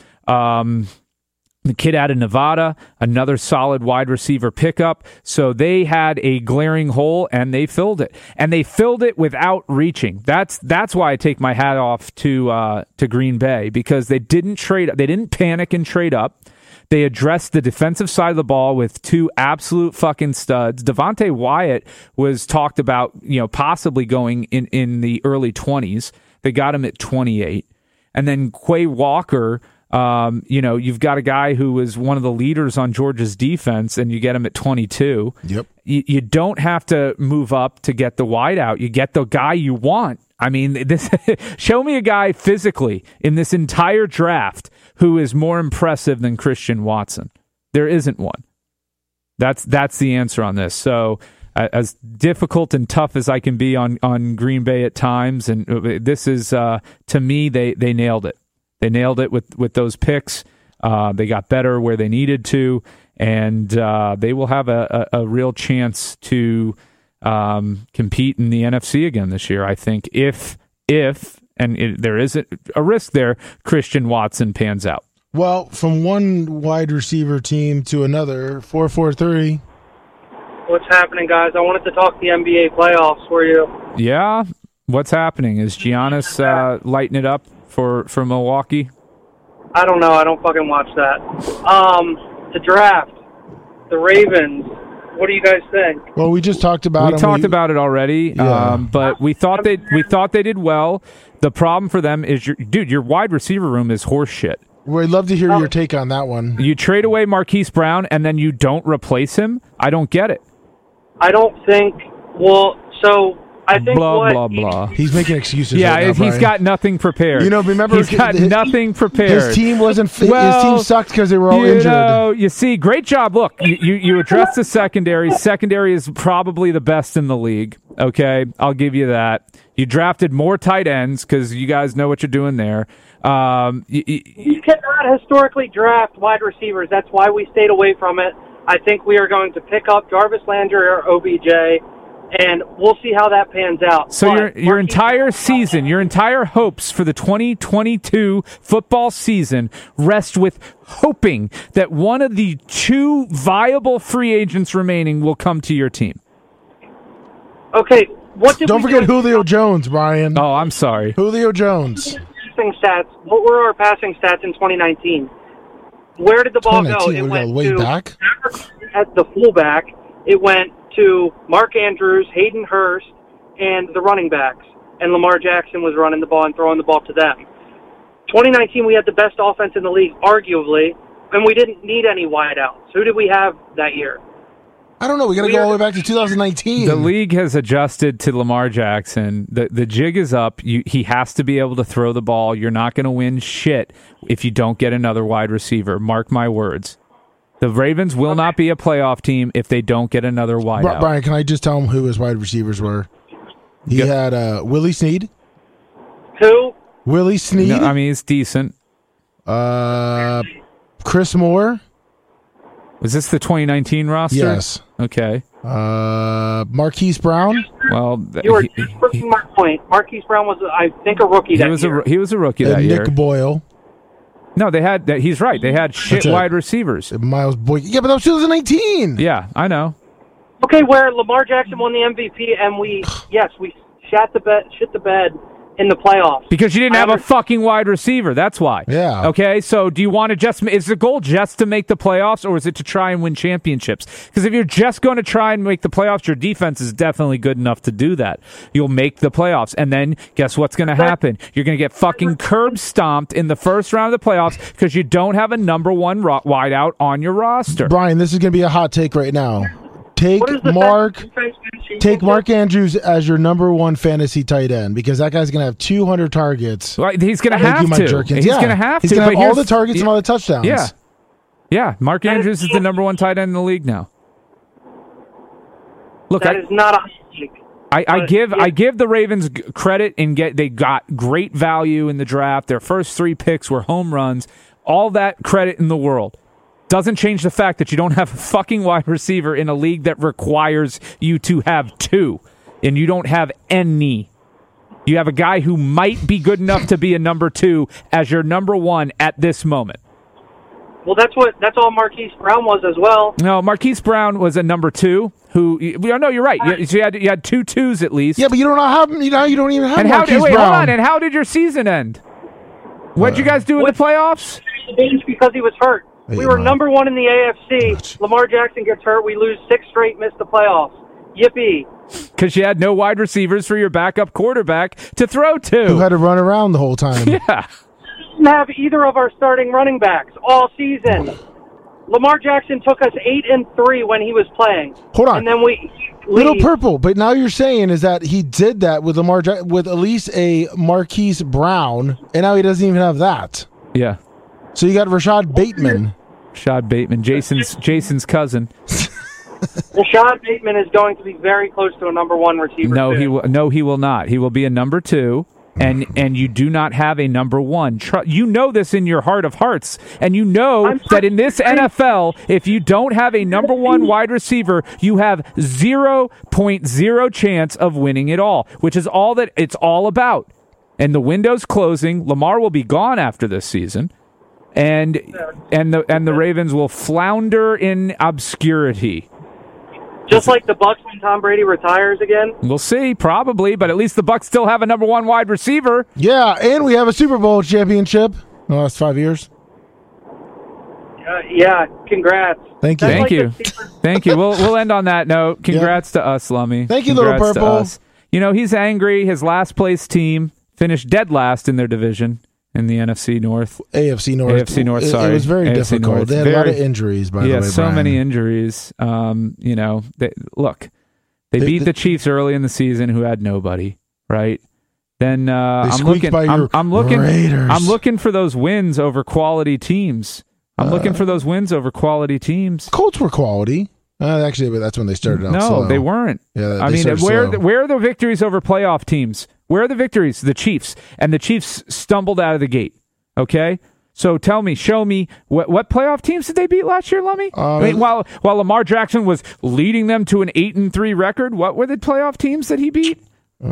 the kid out of Nevada, another solid wide receiver pickup. So they had a glaring hole, and they filled it. And they filled it without reaching. That's why I take my hat off to Green Bay, because they didn't trade. They didn't panic and trade up. They addressed the defensive side of the ball with 2 absolute fucking studs. Devontae Wyatt was talked about, possibly going in the early 20s. They got him at 28. And then Quay Walker, you've got a guy who was one of the leaders on Georgia's defense, and you get him at 22. Yep. You don't have to move up to get the wideout. You get the guy you want. I mean, show me a guy physically in this entire draft who is more impressive than Christian Watson. There isn't one. That's the answer on this. So as difficult and tough as I can be on Green Bay at times, and this is, to me, they nailed it. They nailed it with those picks. They got better where they needed to, and they will have a real chance to compete in the NFC again this year, I think, if there is a risk there, Christian Watson pans out. Well, from one wide receiver team to another, 4-4-3. What's happening, guys? I wanted to talk the NBA playoffs for you. Yeah? What's happening? Is Giannis lighting it up for Milwaukee? I don't know. I don't fucking watch that. The draft, the Ravens. What do you guys think? Well, we just talked about. We talked about it already, but we thought they did well. The problem for them is your wide receiver room is horse shit. We'd love to hear your take on that one. You trade away Marquise Brown and then you don't replace him? I don't get it. I don't think. Well, so I think blah blah. He's making excuses. Yeah, right now, he's Brian. got nothing prepared. Remember he's got nothing prepared. His team wasn't. His team sucked because they were all injured. You see, great job. Look, you addressed the secondary. Secondary is probably the best in the league. Okay, I'll give you that. You drafted more tight ends because you guys know what you're doing there. You cannot historically draft wide receivers. That's why we stayed away from it. I think we are going to pick up Jarvis Landry or OBJ, and we'll see how that pans out. So your entire season, your entire hopes for the 2022 football season rest with hoping that one of the two viable free agents remaining will come to your team. Okay, Don't forget Julio Jones, Brian. Oh, I'm sorry. Julio Jones. Stats. What were our passing stats in 2019? Where did the ball go? It went way back at the fullback. It went to Mark Andrews, Hayden Hurst, and the running backs. And Lamar Jackson was running the ball and throwing the ball to them. 2019, we had the best offense in the league, arguably, and we didn't need any wideouts. Who did we have that year? I don't know. We got to go all the way back to 2019. The league has adjusted to Lamar Jackson. The jig is up. He has to be able to throw the ball. You're not going to win shit if you don't get another wide receiver. Mark my words. The Ravens will not be a playoff team if they don't get another wideout. Brian, can I just tell him who his wide receivers were? He had Willie Snead. Who? Willie Snead. No, I mean, he's decent. Chris Moore. Was this the 2019 roster? Yes. Okay. Marquise Brown. Well, you were proving my point. Marquise Brown was, I think, a rookie that year. He was a rookie that year. Nick Boyle. No, they had. He's right. They had shit wide receivers. Miles Boyd. Yeah, but that was 2019. Yeah, I know. Okay, where Lamar Jackson won the MVP, and we shit the bed in the playoffs. Because you didn't have a fucking wide receiver. That's why. Yeah. Okay, so do you want to is the goal just to make the playoffs, or is it to try and win championships? Because if you're just going to try and make the playoffs, your defense is definitely good enough to do that. You'll make the playoffs, and then guess what's going to happen? You're going to get fucking curb stomped in the first round of the playoffs because you don't have a number one wideout on your roster. Brian, this is going to be a hot take right now. Take Mark Andrews as your number one fantasy tight end because that guy's going to have 200 targets. Well, he's going to have to. He's going to have to. He's going to have all the targets and all the touchdowns. Yeah. Yeah. Mark Andrews is the number one tight end in the league now. Look, that is not a hot take. I give the Ravens credit and they got great value in the draft. Their first 3 picks were home runs. All that credit in the world. Doesn't change the fact that you don't have a fucking wide receiver in a league that requires you to have 2, and you don't have any. You have a guy who might be good enough to be a number 2 as your number 1 at this moment. Well, that's all Marquise Brown was as well. No, Marquise Brown was a number 2 who. No, you're right. You had 2 2s at least. Yeah, but you don't have. You don't even have Marquise Brown. Hold on. And how did your season end? What'd you guys do in the playoffs? Because he was hurt. We were number 1 in the AFC. Lamar Jackson gets hurt. We lose 6 straight, miss the playoffs. Yippee. Because you had no wide receivers for your backup quarterback to throw to. Who had to run around the whole time. Yeah. Didn't have either of our starting running backs all season. Lamar Jackson took us 8-3 when he was playing. Hold on. And then Little Purple, but now you're saying is that he did that with with at least a Marquise Brown, and now he doesn't even have that. Yeah. So you got Rashad Bateman. Jason's cousin. Rashad Bateman is going to be very close to a number 1 receiver. No, he will not. He will be a number 2, and you do not have a number 1. You know this in your heart of hearts, and you know that in this NFL, if you don't have a number 1 wide receiver, you have 0.0 chance of winning it all, which is all that it's all about. And the window's closing. Lamar will be gone after this season. And the Ravens will flounder in obscurity. Just like the Bucs when Tom Brady retires again? We'll see, probably, but at least the Bucs still have a number 1 wide receiver. Yeah, and we have a Super Bowl championship in the last 5 years. Yeah, congrats. Thank you. That's Thank like you. the secret- Thank you. We'll end on that note. Congrats to us, Lummy. Thank you, Little Congrats to Purple. us. You know, he's angry. His last place team finished dead last in their division in the NFC North. AFC North. AFC North, It sorry. was very AFC difficult. North. They had a lot of Very- injuries, by the Yeah, way, so Brian. many injuries. You know, they beat the Chiefs early in the season, who had nobody, right? Then I'm squeaked looking. by your I'm looking. Raiders. I'm looking for those wins over quality teams. I'm looking for those wins over quality teams. Colts were quality. Actually, that's when they started out No, slow. they weren't. Yeah, I they mean, started slow. where are the victories over playoff teams? Where are the victories? The Chiefs. And the Chiefs stumbled out of the gate. Okay? So tell me, show me, what playoff teams did they beat last year, Lummy? I mean, while Lamar Jackson was leading them to an 8-3 record, what were the playoff teams that he beat?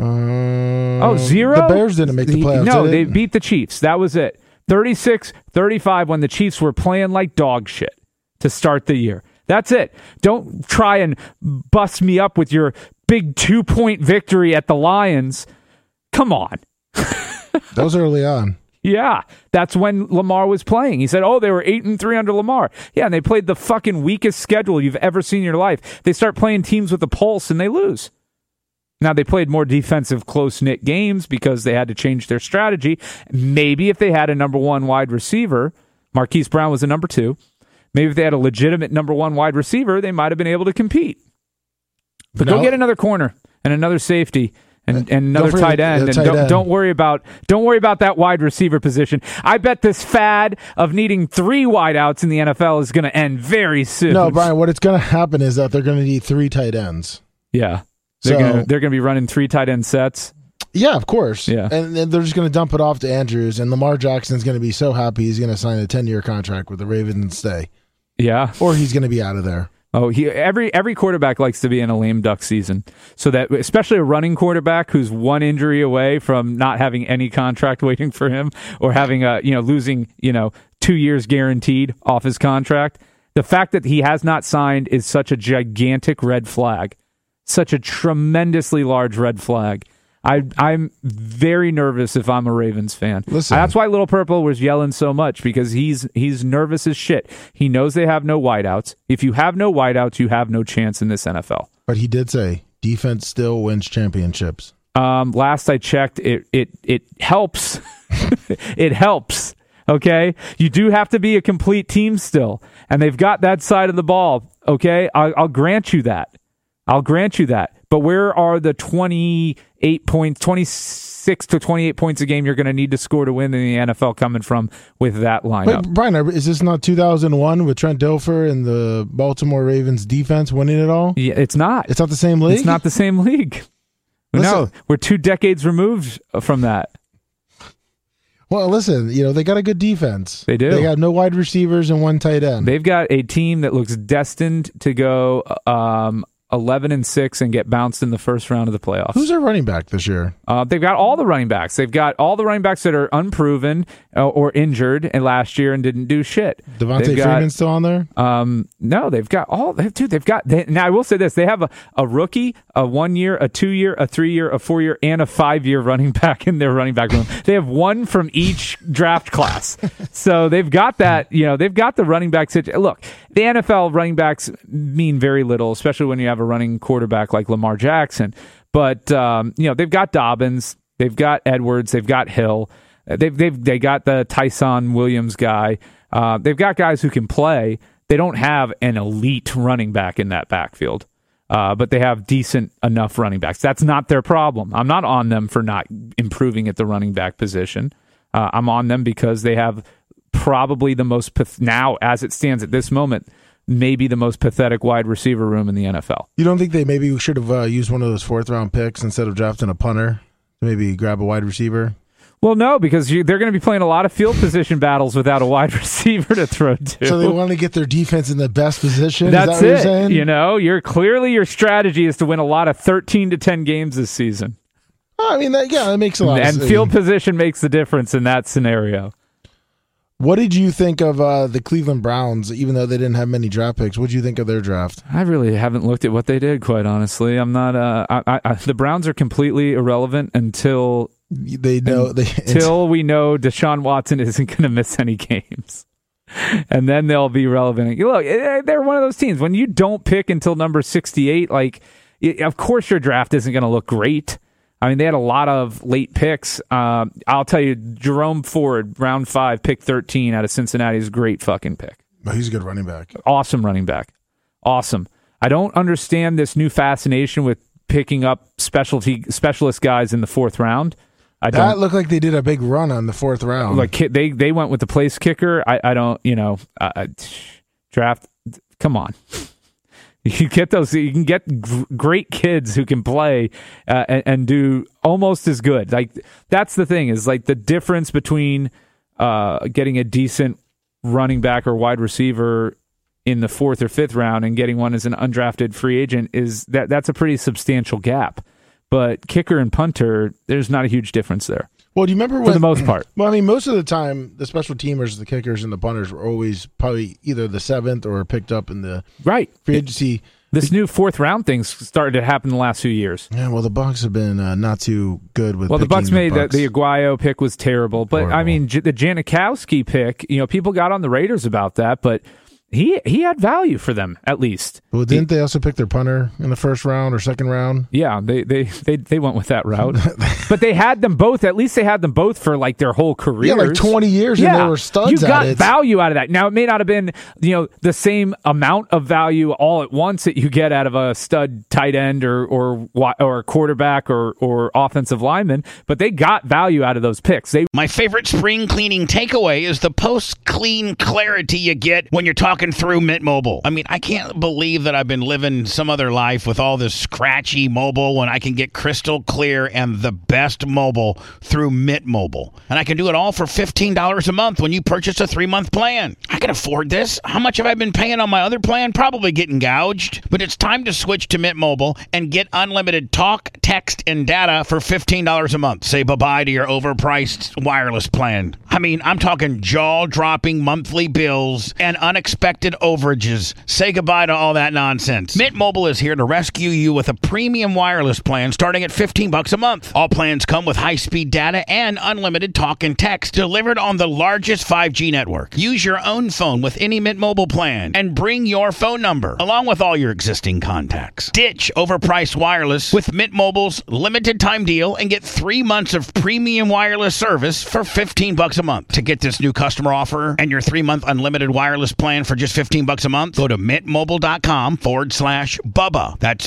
0? The Bears didn't make the playoffs. No, did they beat the Chiefs. That was it. 36-35 when the Chiefs were playing like dog shit to start the year. That's it. Don't try and bust me up with your big 2-point victory at the Lions. Come on. That was early on. Yeah, that's when Lamar was playing. He said, they were 8-3 under Lamar. Yeah, and they played the fucking weakest schedule you've ever seen in your life. They start playing teams with a pulse and they lose. Now, they played more defensive, close-knit games because they had to change their strategy. Maybe if they had a number one wide receiver, Marquise Brown was a number 2, maybe if they had a legitimate number 1 wide receiver, they might have been able to compete. But go get another corner and another safety and another tight end. And don't worry about that wide receiver position. I bet this fad of needing 3 wideouts in the NFL is going to end very soon. No, Brian, what it's going to happen is that they're going to need 3 tight ends. Yeah. They're going to be running 3 tight end sets. Yeah, of course. Yeah. And then they're just going to dump it off to Andrews, and Lamar Jackson's going to be so happy he's going to sign a 10-year contract with the Ravens and stay. Yeah. Or he's going to be out of there. Oh, every quarterback likes to be in a lame duck season. So that, especially a running quarterback who's 1 injury away from not having any contract waiting for him, or having losing 2 years guaranteed off his contract. The fact that he has not signed is such a gigantic red flag, such a tremendously large red flag. I'm very nervous if I'm a Ravens fan. Listen. That's why Little Purple was yelling so much, because he's nervous as shit. He knows they have no wideouts. If you have no wideouts, you have no chance in this NFL. But he did say defense still wins championships. Last I checked, it helps. It helps. Okay, you do have to be a complete team still, and they've got that side of the ball. Okay, I'll grant you that. But where are the 26 to 28 points a game you're going to need to score to win in the NFL coming from with that lineup? Wait, Brian, is this not 2001 with Trent Dilfer and the Baltimore Ravens defense winning it all? Yeah, it's not. It's not the same league? It's not the same league. No, we're 2 decades removed from that. Well, listen, they got a good defense. They do. They got no wide receivers and 1 tight end. They've got a team that looks destined to go 11-6 and get bounced in the first round of the playoffs. Who's their running back this year? They've got all the running backs. They've got all the running backs that are unproven or injured last year and didn't do shit. Devontae Freeman still on there? No, they've got all. Now, I will say this: they have a rookie, a 1 year, a 2 year, a 3 year, a 4 year, and a 5 year running back in their running back room. They have 1 from each draft class, so they've got that. They've got the running back situation. Look, the NFL running backs mean very little, especially when you have a running quarterback like Lamar Jackson. But they've got Dobbins, they've got Edwards, they've got Hill, they got the Tyson Williams guy. They've got guys who can play. They don't have an elite running back in that backfield, but they have decent enough running backs. That's not their problem. I'm not on them for not improving at the running back position. I'm on them because they have probably the most now, as it stands at this moment, maybe the most pathetic wide receiver room in the NFL. You don't think they maybe should have used one of those 4th-round picks instead of drafting a punter to maybe grab a wide receiver? Well, no, because they're going to be playing a lot of field position battles without a wide receiver to throw to. So they want to get their defense in the best position? That's is that what you're saying? Your strategy is to win a lot of 13 to 10 games this season. I mean, that makes a lot of sense. And field position makes the difference in that scenario. What did you think of the Cleveland Browns, even though they didn't have many draft picks? What did you think of their draft? I really haven't looked at what they did, quite honestly. I'm not. The Browns are completely irrelevant until we know Deshaun Watson isn't going to miss any games. and then they'll be relevant. Look, they're one of those teams. When you don't pick until number 68, like, of course your draft isn't going to look great. I mean, they had a lot of late picks. I'll tell you, Jerome Ford, round 5, pick 13 out of Cincinnati is a great fucking pick. Oh, he's a good running back. Awesome running back. Awesome. I don't understand this new fascination with picking up specialist guys in the 4th round. That looked like they did a big run on the 4th round. Like they went with the place kicker. I don't, draft. Come on. You get those. You can get great kids who can play and do almost as good. Like, that's the thing, is like the difference between getting a decent running back or wide receiver in the 4th or 5th round and getting one as an undrafted free agent is that's a pretty substantial gap. But kicker and punter, there's not a huge difference there. Well, do you remember for the most part? Well, I mean, most of the time, the special teamers, the kickers, and the punters were always probably either the 7th or picked up in the free agency. This new 4th round thing's started to happen in the last few years. Yeah, well, the Bucs have been not too good with. Well, the Bucs made the Aguayo pick was terrible, but horrible. I mean, the Janikowski pick. People got on the Raiders about that, but he had value for them at least. Well, didn't they also pick their punter in the 1st round or 2nd round? Yeah, they went with that route. But they had them both. At least they had them both for like their whole careers. Yeah, like 20 years, and they were studs. You got value out of that. Now, it may not have been the same amount of value all at once that you get out of a stud tight end or quarterback or offensive lineman, but they got value out of those picks. My favorite spring cleaning takeaway is the post-clean clarity you get when you're talking through Mint Mobile. I mean, I can't believe that I've been living some other life with all this scratchy mobile when I can get crystal clear and the best mobile through Mint Mobile. And I can do it all for $15 a month when you purchase a 3-month plan. I can afford this. How much have I been paying on my other plan? Probably getting gouged. But it's time to switch to Mint Mobile and get unlimited talk, text, and data for $15 a month. Say bye-bye to your overpriced wireless plan. I mean, I'm talking jaw-dropping monthly bills and unexpected overages. Say goodbye to all that nonsense. Mint Mobile is here to rescue you with a premium wireless plan starting at $15 a month. All plans come with high-speed data and unlimited talk and text delivered on the largest 5G network. Use your own phone with any Mint Mobile plan and bring your phone number along with all your existing contacts. Ditch overpriced wireless with Mint Mobile's limited time deal and get 3 months of premium wireless service for $15 a month. To get this new customer offer and your 3-month unlimited wireless plan for just $15 a month, go to mintmobile.com/Bubba. That's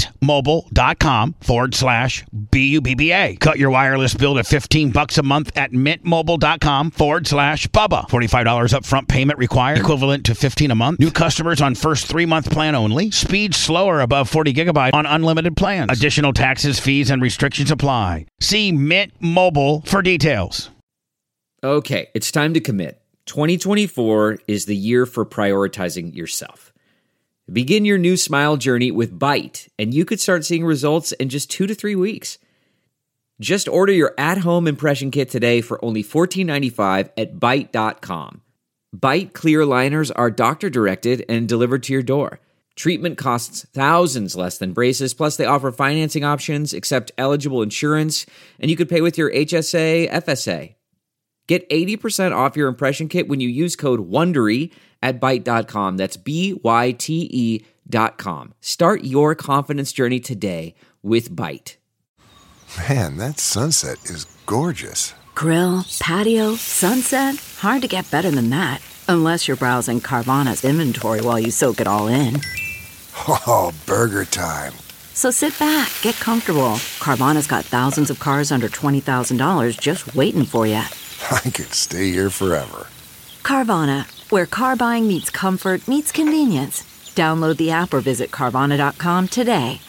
mintmobile.com/BUBBA. Cut your wireless bill to $15 a month at mintmobile.com/Bubba. $45 upfront payment required, equivalent to $15 a month. New customers on first 3-month plan only. Speed slower above 40 gigabyte on unlimited plans. Additional taxes, fees, and restrictions apply. See Mint Mobile for details. Okay, it's time to commit. 2024 is the year for prioritizing yourself. Begin your new smile journey with Byte, and you could start seeing results in just 2 to 3 weeks. Just order your at-home impression kit today for only $14.95 at Byte.com. Byte clear liners are doctor-directed and delivered to your door. Treatment costs thousands less than braces, plus they offer financing options, accept eligible insurance, and you could pay with your HSA, FSA. Get 80% off your impression kit when you use code WONDERY at Byte.com. That's BYTE.com. Start your confidence journey today with Byte. Man, that sunset is gorgeous. Grill, patio, sunset. Hard to get better than that. Unless you're browsing Carvana's inventory while you soak it all in. Oh, burger time. So sit back, get comfortable. Carvana's got thousands of cars under $20,000 just waiting for you. I could stay here forever. Carvana, where car buying meets comfort, meets convenience. Download the app or visit Carvana.com today.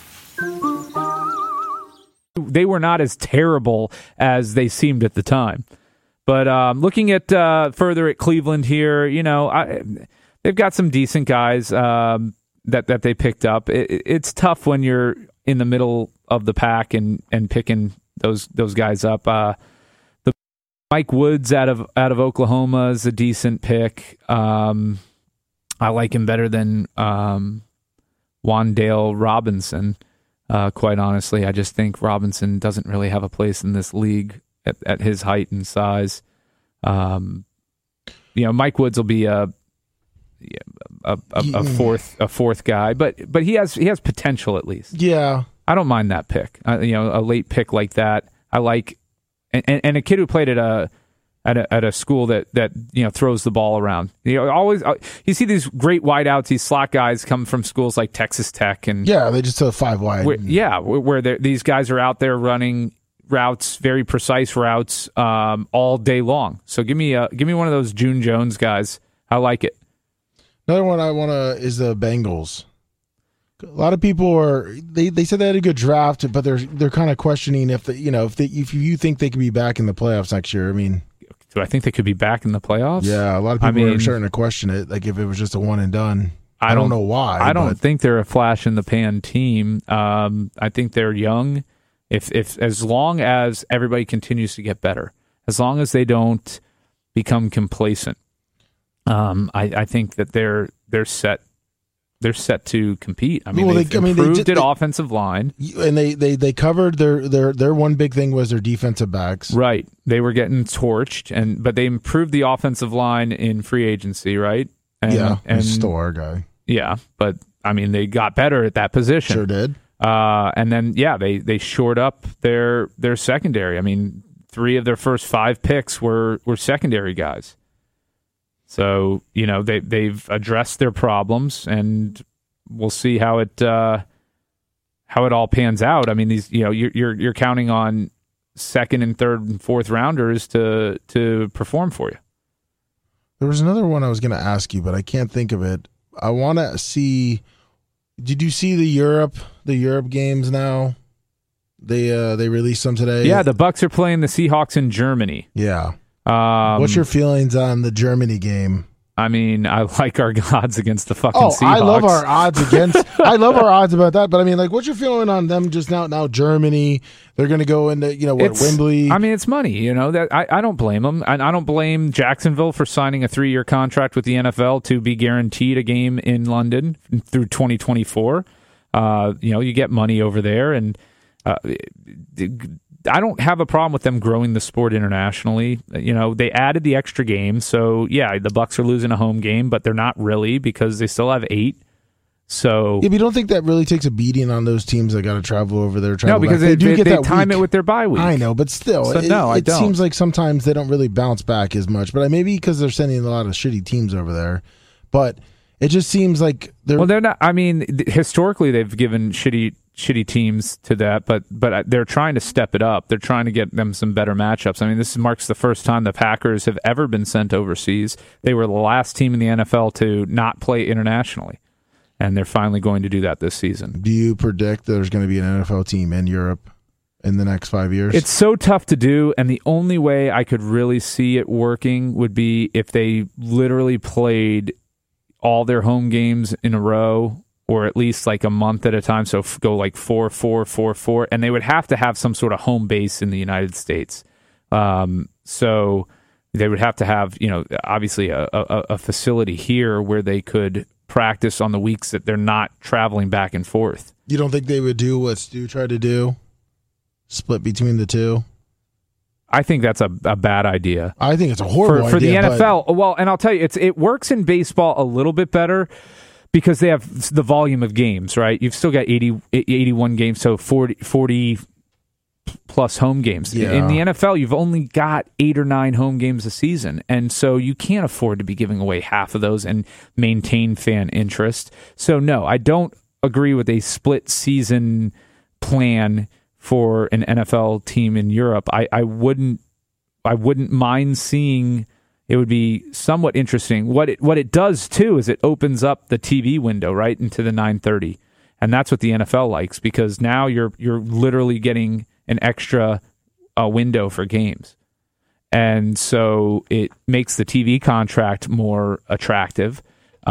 They were not as terrible as they seemed at the time. But looking at further at Cleveland here, they've got some decent guys that they picked up. It's tough when you're in the middle of the pack and picking those guys up. Mike Woods out of Oklahoma is a decent pick. I like him better than Wan'Dale Robinson. Quite honestly, I just think Robinson doesn't really have a place in this league at his height and size. Mike Woods will be a fourth guy, but he has potential at least. Yeah, I don't mind that pick. A late pick like that. I like, and a kid who played at a school that throws the ball around. Always you see these great wideouts, these slot guys come from schools like Texas Tech, and they just throw 5 wide. Where these guys are out there running routes, very precise routes, all day long. So give me one of those June Jones guys. I like it. Another one I want to is the Bengals. A lot of people they said they had a good draft, but they're kind of questioning if you think they could be back in the playoffs next year. I mean, do I think they could be back in the playoffs? Yeah, a lot of people are starting to question it, like if it was just a one and done. I don't know why. I don't think they're a flash in the pan team. I think they're young. If as long as everybody continues to get better, as long as they don't become complacent, I think that they're set. They're set to compete. I mean, they've improved offensive line, and they covered their one big thing was their defensive backs. Right, they were getting torched, but they improved the offensive line in free agency, right? And still our guy. Yeah, but I mean, they got better at that position. Sure did. And then they shored up their secondary. I mean, 3 of their first 5 picks were secondary guys. So they've addressed their problems, and we'll see how it all pans out. I mean, these you're counting on second and third and fourth rounders to perform for you. There was another one I was going to ask you, but I can't think of it. I want to see. Did you see the Europe games now? They released some today. Yeah, the Bucks are playing the Seahawks in Germany. Yeah. What's your feelings on the Germany game? I mean, I like our odds against the fucking Seahawks. I love our odds I love our odds about that. But I mean, like, what's your feeling on them just now? Now Germany, they're going to go into Wembley. I mean, it's money. That I don't blame them. I don't blame Jacksonville for signing a 3-year contract with the NFL to be guaranteed a game in London through 2024. You get money over there, and I don't have a problem with them growing the sport internationally. They added the extra game, so yeah, the Bucks are losing a home game, but they're not really because they still have 8. So yeah, but you don't think that really takes a beating on those teams that got to travel over there? No, because they time it with their bye week. I know, but still, so it don't. Seems like sometimes they don't really bounce back as much. But maybe because they're sending a lot of shitty teams over there, but it just seems like they're not. I mean, historically, they've given shitty teams to that, but they're trying to step it up. They're trying to get them some better matchups. I mean, this marks the first time the Packers have ever been sent overseas. They were the last team in the NFL to not play internationally, and they're finally going to do that this season. Do you predict there's going to be an NFL team in Europe in the next 5 years? It's so tough to do, and the only way I could really see it working would be if they literally played all their home games in a row, or at least like a month at a time. So go like 4-4-4-4, and they would have to have some sort of home base in the United States. So they would have to have, obviously a facility here where they could practice on the weeks that they're not traveling back and forth. You don't think they would do what Stu tried to do? Split between the two? I think that's a bad idea. I think it's a horrible idea. For the NFL. Well, and I'll tell you, it works in baseball a little bit better because they have the volume of games, right? You've still got 81 games, so 40 plus home games. Yeah. In the NFL, you've only got 8 or 9 home games a season, and so you can't afford to be giving away half of those and maintain fan interest. So no, I don't agree with a split season plan for an NFL team in Europe. I wouldn't mind seeing. It would be somewhat interesting. What it does too is it opens up the TV window right into the 9:30, and that's what the NFL likes because now you're literally getting an extra window for games, and so it makes the TV contract more attractive.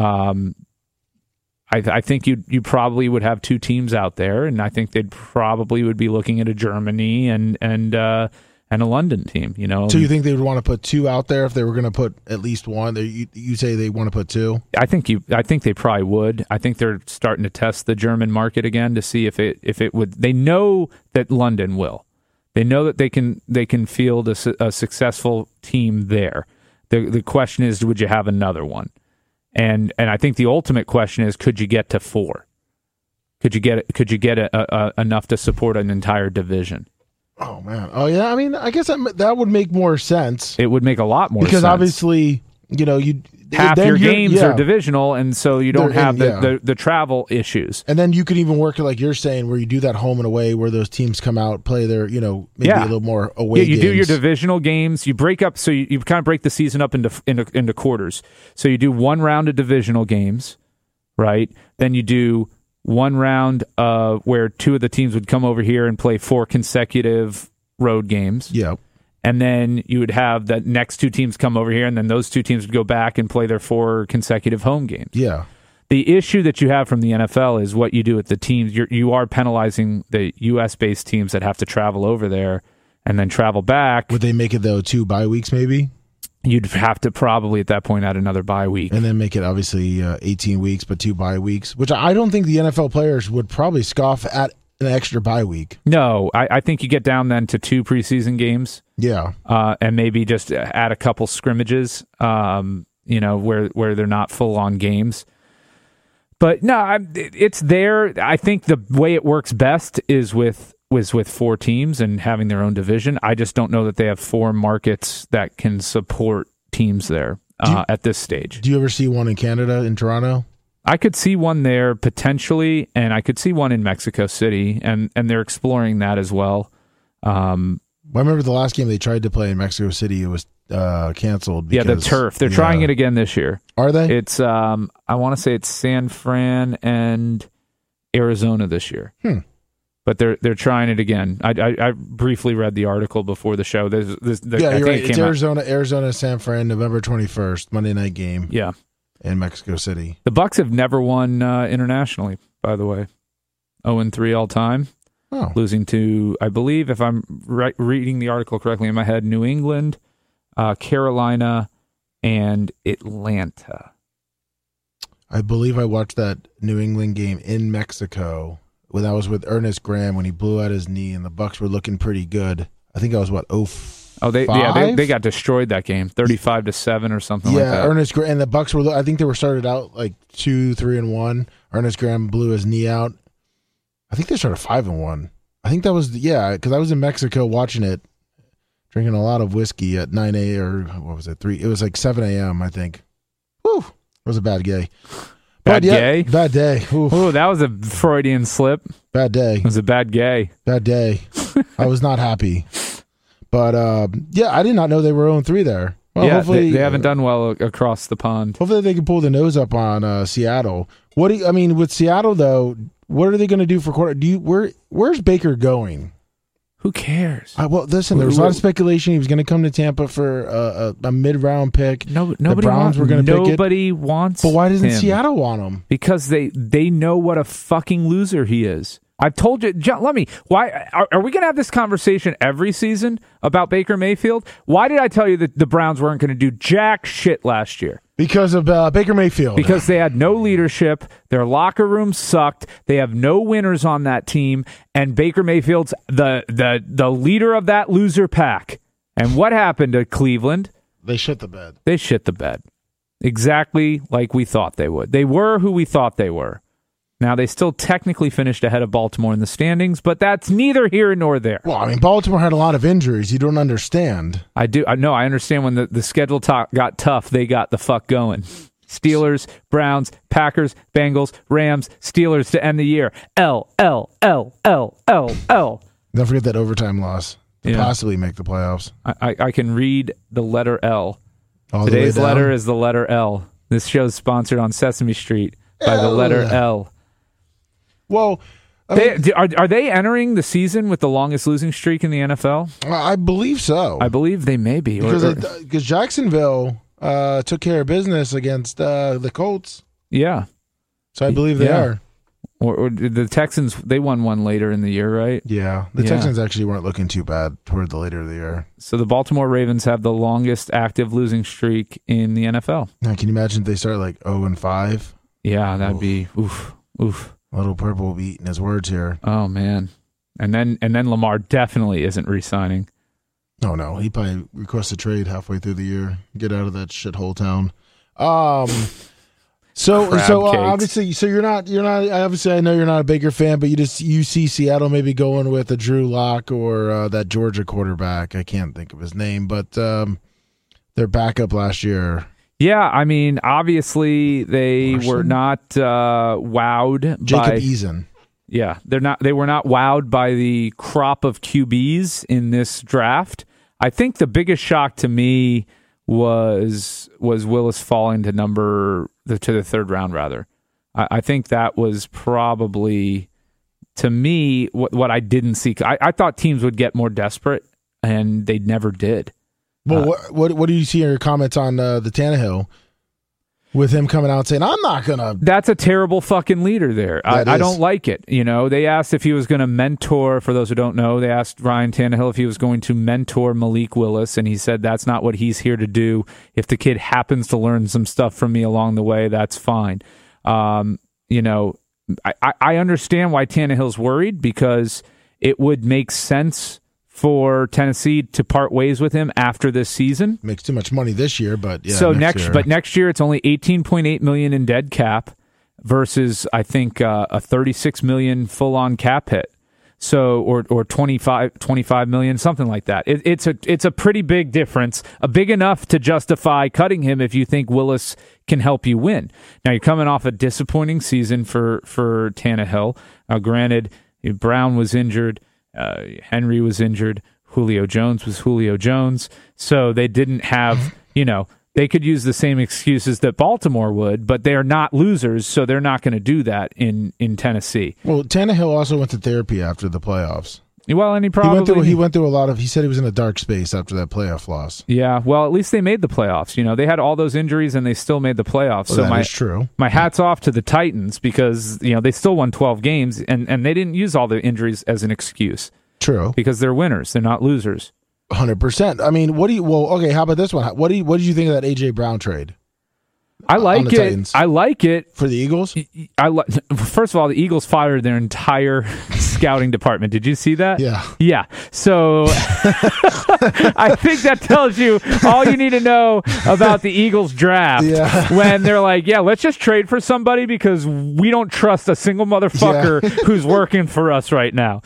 I think you probably would have 2 teams out there, and I think they'd probably would be looking at a Germany and a London team. So you think they would want to put 2 out there if they were going to put at least 1? You say they want to put 2? I think they probably would. I think they're starting to test the German market again to see if it would. They know that London will. They know that they can field a successful team there. The question is, would you have another one? And I think the ultimate question is, could you get to 4? Could you get enough to support an entire division? Oh man. Oh yeah. I mean, I guess that would make more sense. It would make a lot more sense because obviously, half your games are divisional, and so you don't have the travel issues. And then you could even work like you're saying, where you do that home and away, where those teams come out, play their, maybe a little more away. You games. do your divisional games. You break up, so you kind of break the season up into quarters. So you do one round of divisional games, right? Then you do one round where 2 of the teams would come over here and play 4 consecutive road games. Yeah. And then you would have the next 2 teams come over here, and then those 2 teams would go back and play their 4 consecutive home games. Yeah. The issue that you have from the NFL is what you do with the teams. You are penalizing the U.S.-based teams that have to travel over there and then travel back. Would they make it, though, 2 bye weeks maybe? You'd have to probably at that point add another bye week. And then make it obviously 18 weeks, but 2 bye weeks, which I don't think the NFL players would probably scoff at an extra bye week. No, I think you get down then to 2 preseason games. Yeah. And maybe just add a couple scrimmages, where they're not full-on games. But no, it's there. I think the way it works best is with 4 teams and having their own division. I just don't know that they have 4 markets that can support teams there at this stage. Do you ever see one in Canada, in Toronto? I could see one there potentially, and I could see one in Mexico City, and they're exploring that as well. I remember the last game they tried to play in Mexico City, it was canceled. Because, the turf. They're trying it again this year. Are they? It's I want to say it's San Fran and Arizona this year. But they're trying it again. I briefly read the article before the show. You're right. It's Arizona, San Fran, November 21st, Monday night game. Yeah, in Mexico City. The Bucs have never won internationally, by the way. 0-3 all time. Oh. Losing to, I believe, if I'm reading the article correctly in my head, New England, Carolina, and Atlanta. I believe I watched that New England game in Mexico when I was with Ernest Graham when he blew out his knee and the Bucs were looking pretty good. I think I was 05? They got destroyed that game, 35-7 or something like that. Yeah, Ernest Graham and the Bucs were. I think they were started out like 2-3-1. Ernest Graham blew his knee out. I think they started 5-1. I think that was because I was in Mexico watching it, drinking a lot of whiskey at 9 a.m. or what was it 3? It was like 7 a.m. I think. Whew, it was a bad day. Bad day. Bad day. Ooh, that was a Freudian slip. Bad day. It was a bad gay. Bad day. I was not happy. But I did not know they were 0-3 there. Well, yeah, hopefully they haven't done well across the pond. Hopefully they can pull the nose up on Seattle. With Seattle though, what are they going to do for quarter? Where's Baker going? Who cares? Well, listen, there was a lot of speculation he was going to come to Tampa for a mid-round pick. Nobody the Browns were going to pick it. Nobody wants But why doesn't him? Seattle want him? Because they know what a fucking loser he is. I've told you, John, why are we going to have this conversation every season about Baker Mayfield? Why did I tell you that the Browns weren't going to do jack shit last year? Because of Baker Mayfield. Because they had no leadership. Their locker room sucked. They have no winners on that team. And Baker Mayfield's the leader of that loser pack. And what happened to Cleveland? They shit the bed. They shit the bed. Exactly like we thought they would. They were who we thought they were. Now, they still technically finished ahead of Baltimore in the standings, but that's neither here nor there. Well, I mean, Baltimore had a lot of injuries. You don't understand. I do. I understand when the schedule got tough, they got the fuck going. Steelers, Browns, Packers, Bengals, Rams, Steelers to end the year. L. Don't forget that overtime loss to possibly make the playoffs. I can read the letter L. Today's letter is the letter L. This show's sponsored on Sesame Street by the letter L. Well, are they entering the season with the longest losing streak in the NFL? I believe so. I believe they may be. Because Jacksonville took care of business against the Colts. Yeah. So I believe they are. Or the Texans, they won one later in the year, right? Yeah. The Texans actually weren't looking too bad toward the later of the year. So the Baltimore Ravens have the longest active losing streak in the NFL. Now, can you imagine if they start like 0-5? Yeah, that'd be oof. Little Purple will be eating his words here. Oh man, and then Lamar definitely isn't re-signing. Oh no, he probably requests a trade halfway through the year. Get out of that shithole town. So obviously, you're not. Obviously, I know you're not a Baker fan, but you see Seattle maybe going with a Drew Lock or that Georgia quarterback. I can't think of his name, but their backup last year. Yeah, I mean, obviously they were not wowed. Jacob Eason. Yeah, they were not wowed by the crop of QBs in this draft. I think the biggest shock to me was Willis falling to the third round, rather. I think that was probably, to me, what I didn't see. I thought teams would get more desperate, and they never did. Well, what do you see in your comments on the Tannehill? With him coming out saying, I'm not going to... That's a terrible fucking leader there. I don't like it. You know, they asked if he was going to mentor, for those who don't know, they asked Ryan Tannehill if he was going to mentor Malik Willis, and he said that's not what he's here to do. If the kid happens to learn some stuff from me along the way, that's fine. You know, I understand why Tannehill's worried, because it would make sense for Tennessee to part ways with him after this season. Makes too much money this year, but yeah. So next year it's only $18.8 million in dead cap versus I think a $36 million full on cap hit. So or 25 million, something like that. It's a pretty big difference, big enough to justify cutting him if you think Willis can help you win. Now you're coming off a disappointing season for Tannehill. Granted, Brown was injured. Henry was injured. Julio Jones was Julio Jones. So they didn't have, they could use the same excuses that Baltimore would, but they are not losers, so they're not going to do that in Tennessee. Well, Tannehill also went to therapy after the playoffs. Well, and he went through a lot of. He said he was in a dark space after that playoff loss. Yeah, well, at least they made the playoffs. They had all those injuries and they still made the playoffs. Well, that is true. My hat's off to the Titans because they still won 12 games and they didn't use all the injuries as an excuse. True, because they're winners. They're not losers. 100%. I mean, okay, how about this one? What did you think of that AJ Brown trade? I like it. Titans? I like it for the Eagles. First of all, the Eagles fired their entire scouting department. Did you see that? Yeah. So I think that tells you all you need to know about the Eagles draft. Yeah. When they're like, "Yeah, let's just trade for somebody because we don't trust a single motherfucker who's working for us right now."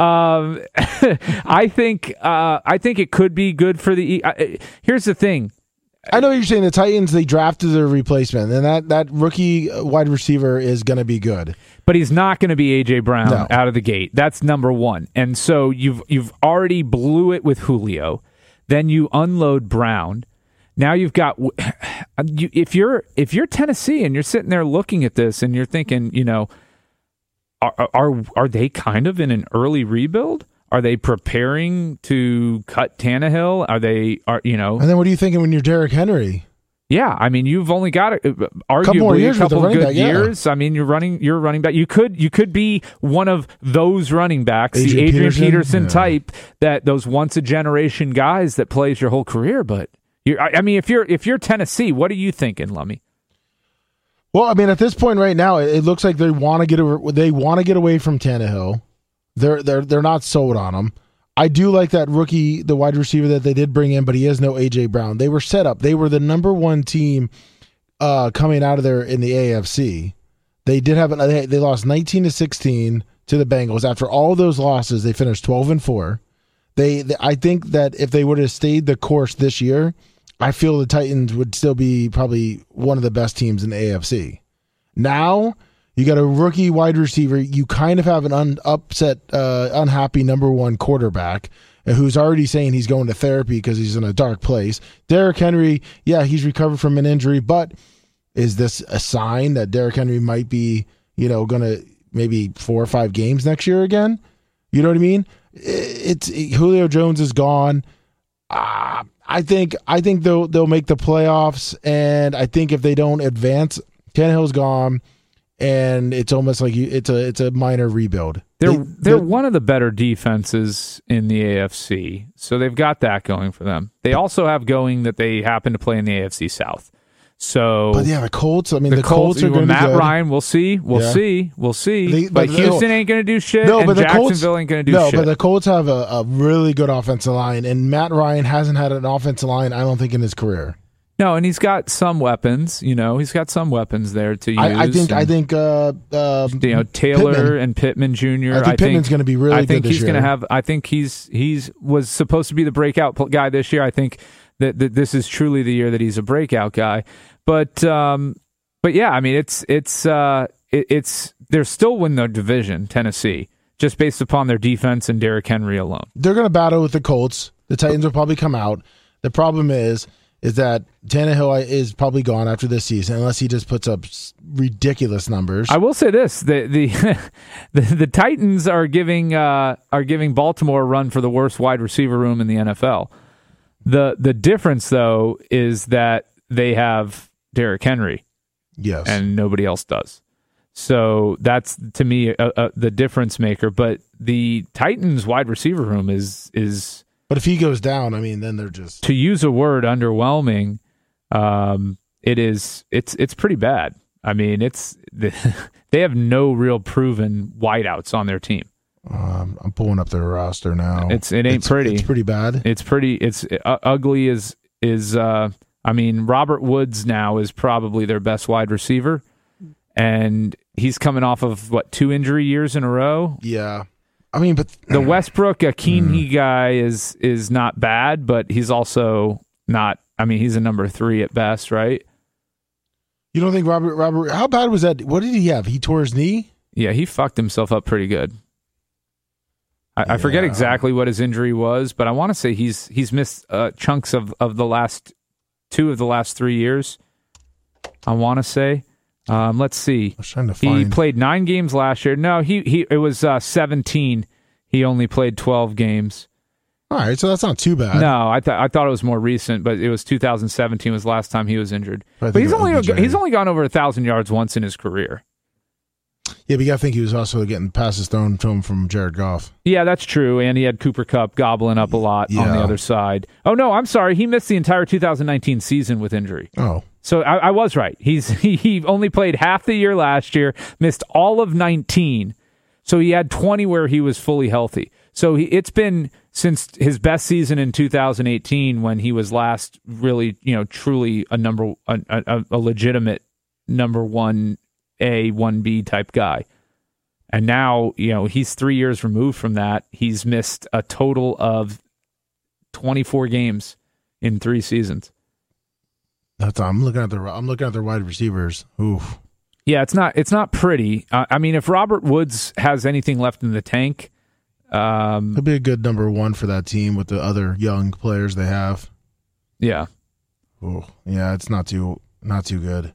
I think it could be good for the. Here's the thing. I know you're saying the Titans, they drafted their replacement, and that rookie wide receiver is going to be good. But he's not going to be A.J. Brown out of the gate. That's number one. And so you've already blew it with Julio. Then you unload Brown. Now you've got if you're Tennessee and you're sitting there looking at this and you're thinking, are they kind of in an early rebuild? Are they preparing to cut Tannehill? And then what are you thinking when you're Derrick Henry? Yeah, I mean, you've only got arguably a couple of good years. I mean, you're running back. You could be one of those running backs, the Adrian Peterson type, that those once a generation guys that plays your whole career. But if you're Tennessee, what are you thinking, Lummy? Well, I mean, at this point right now, it looks like they want to get away from Tannehill. They're not sold on him. I do like that rookie, the wide receiver that they did bring in, but he has no A.J. Brown. They were set up. They were the number one team coming out of there in the AFC. They did have they lost 19-16 to the Bengals. After all those losses, they finished 12-4. I think that if they would have stayed the course this year, I feel the Titans would still be probably one of the best teams in the AFC. Now, you got a rookie wide receiver. You kind of have an unhappy number one quarterback who's already saying he's going to therapy because he's in a dark place. Derrick Henry, yeah, he's recovered from an injury, but is this a sign that Derrick Henry might be, going to maybe 4 or 5 games next year again? You know what I mean? Julio Jones is gone. I think they'll make the playoffs, and I think if they don't advance, Tannehill's gone. And it's almost like it's a minor rebuild. They're one of the better defenses in the AFC, so they've got that going for them. They also have going that they happen to play in the AFC South. So, but yeah, the Colts. I mean, the Colts are going to be Matt good. Ryan. We'll see. We'll see. But Houston ain't going to do shit. No, and but Jacksonville ain't going to do shit. No, but the Colts have a really good offensive line, and Matt Ryan hasn't had an offensive line, I don't think, in his career. No, and he's got some weapons. He's got some weapons there to use. I think Taylor Pittman. and Pittman Jr. I think Pittman's going to be really good this year. Going to have. I think he's was supposed to be the breakout guy this year. I think that this is truly the year that he's a breakout guy. But yeah, I mean it's they're still win the division, Tennessee, just based upon their defense and Derrick Henry alone. They're going to battle with the Colts. The Titans will probably come out. The problem is that Tannehill is probably gone after this season unless he just puts up ridiculous numbers. I will say this: the Titans are giving Baltimore a run for the worst wide receiver room in the NFL. The difference though is that they have Derrick Henry, yes, and nobody else does. So that's to me the difference maker. But the Titans' wide receiver room is. But if he goes down, I mean, then they're just, to use a word, underwhelming. It's pretty bad. I mean, they have no real proven wideouts on their team. I'm pulling up their roster now. It ain't pretty. It's pretty bad. It's pretty. It's ugly. I mean, Robert Woods now is probably their best wide receiver, and he's coming off of 2 injury years in a row. Yeah. I mean, but the Westbrook Akeenhi guy is not bad, but he's also not. I mean, he's a number 3 at best, right? You don't think Robert? How bad was that? What did he have? He tore his knee? Yeah, he fucked himself up pretty good. I forget exactly what his injury was, but I want to say he's missed chunks of the last 2 of the last 3 years. I want to say. Let's see. I was trying to find. He played 9 games last year. No, it was 17. He only played 12 games. All right, so that's not too bad. No, I thought it was more recent, but it was 2017 was the last time he was injured. But he's only gone over 1,000 yards once in his career. Yeah, but you got to think he was also getting passes thrown to him from Jared Goff. Yeah, that's true. And he had Cooper Kupp gobbling up a lot on the other side. Oh, no, I'm sorry. He missed the entire 2019 season with injury. Oh. So I was right. He only played half the year last year, missed all of 19. So he had 20 where he was fully healthy. So it's been since his best season in 2018 when he was last really, truly a legitimate number 1A, 1B type guy. And now, he's 3 years removed from that. He's missed a total of 24 games in 3 seasons. I'm looking at their wide receivers. Oof. Yeah, it's not pretty. I mean, if Robert Woods has anything left in the tank, he'll be a good number 1 for that team with the other young players they have. Yeah. Oh, yeah, it's not too good.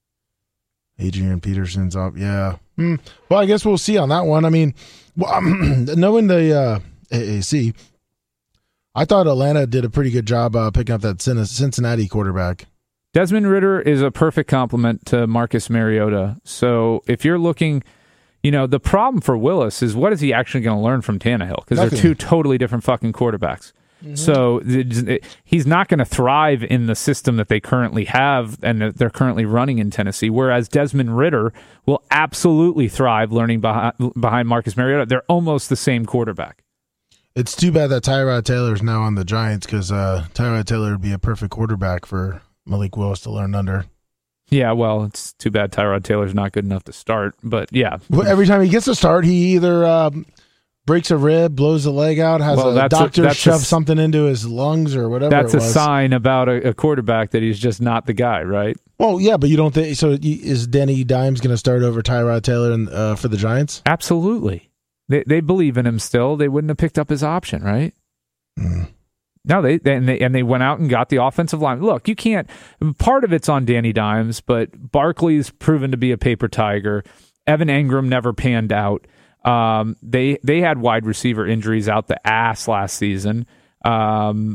Adrian Peterson's up. Yeah. Well, I guess we'll see on that one. I mean, knowing the AAC, I thought Atlanta did a pretty good job picking up that Cincinnati quarterback. Desmond Ridder is a perfect complement to Marcus Mariota. So if you're looking, the problem for Willis is what is he actually going to learn from Tannehill? Because they're 2 totally different fucking quarterbacks. Mm-hmm. So he's not going to thrive in the system that they currently have and that they're currently running in Tennessee, whereas Desmond Ridder will absolutely thrive learning behind Marcus Mariota. They're almost the same quarterback. It's too bad that Tyrod Taylor is now on the Giants because Tyrod Taylor would be a perfect quarterback for Malik Willis to learn under. Yeah, well, it's too bad Tyrod Taylor's not good enough to start, but yeah. Well, every time he gets to start, he either breaks a rib, blows a leg out, has a doctor shove something into his lungs or whatever. That's a sign about a quarterback that he's just not the guy, right? Well, yeah, but you don't think so? Is Danny Dimes going to start over Tyrod Taylor for the Giants? Absolutely. They believe in him still. They wouldn't have picked up his option, right? No, they went out and got the offensive line. Look, you can't. Part of it's on Danny Dimes, but Barkley's proven to be a paper tiger. Evan Engram never panned out. They had wide receiver injuries out the ass last season. The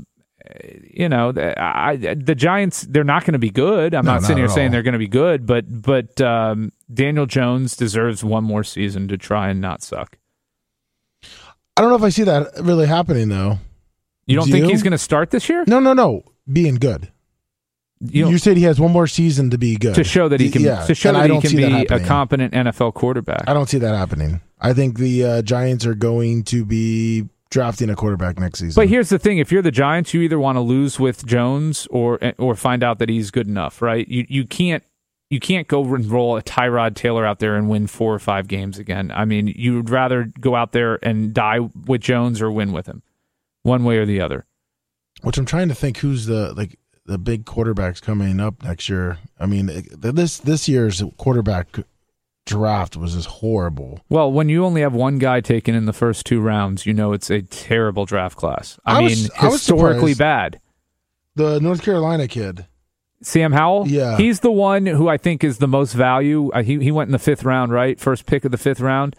Giants, they're not going to be good. I'm not sitting here saying they're going to be good, but Daniel Jones deserves one more season to try and not suck. I don't know if I see that really happening though. You don't think he's going to start this year? No. Being good. You said he has one more season to be good to show that he can. To show that he can be a competent NFL quarterback. I don't see that happening. I think the Giants are going to be drafting a quarterback next season. But here's the thing: if you're the Giants, you either want to lose with Jones or find out that he's good enough, right? You can't go and roll a Tyrod Taylor out there and win 4 or 5 games again. I mean, you would rather go out there and die with Jones or win with him, one way or the other. Which I'm trying to think who's the big quarterbacks coming up next year. I mean, this year's quarterback draft was just horrible. Well, when you only have one guy taken in the first 2 rounds, you know it's a terrible draft class. I mean, historically bad. The North Carolina kid. Sam Howell? Yeah. He's the one who I think is the most value. He went in the 5th round, right? First pick of the 5th round.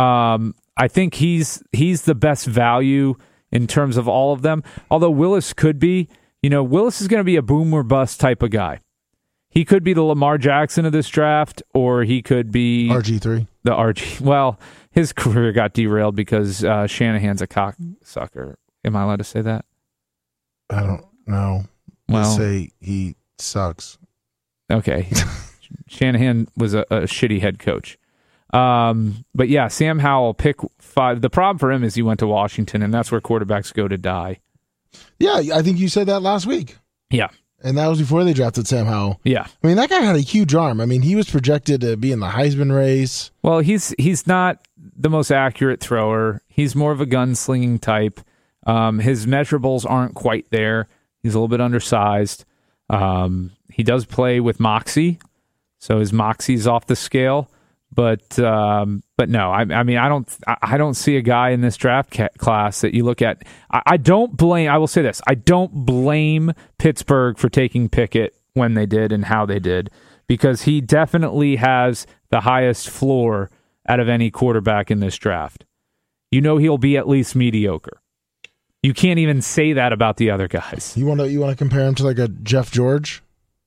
I think he's the best value in terms of all of them. Although Willis could be, Willis is going to be a boom or bust type of guy. He could be the Lamar Jackson of this draft, or he could be RG3. The RG. Well, his career got derailed because Shanahan's a cocksucker. Am I allowed to say that? I don't know. Well, say he sucks. Okay. Shanahan was a shitty head coach. But yeah, Sam Howell, pick 5. The problem for him is he went to Washington, and that's where quarterbacks go to die. Yeah, I think you said that last week. Yeah. And that was before they drafted Sam Howell. Yeah. I mean, that guy had a huge arm. I mean, he was projected to be in the Heisman race. Well, he's not the most accurate thrower. He's more of a gunslinging type. His measurables aren't quite there. He's a little bit undersized. He does play with moxie, so his moxie's off the scale. But no, I mean, I don't see a guy in this draft class that you look at. I will say this: I don't blame Pittsburgh for taking Pickett when they did and how they did, because he definitely has the highest floor out of any quarterback in this draft. He'll be at least mediocre. You can't even say that about the other guys. You want to compare him to like a Jeff George?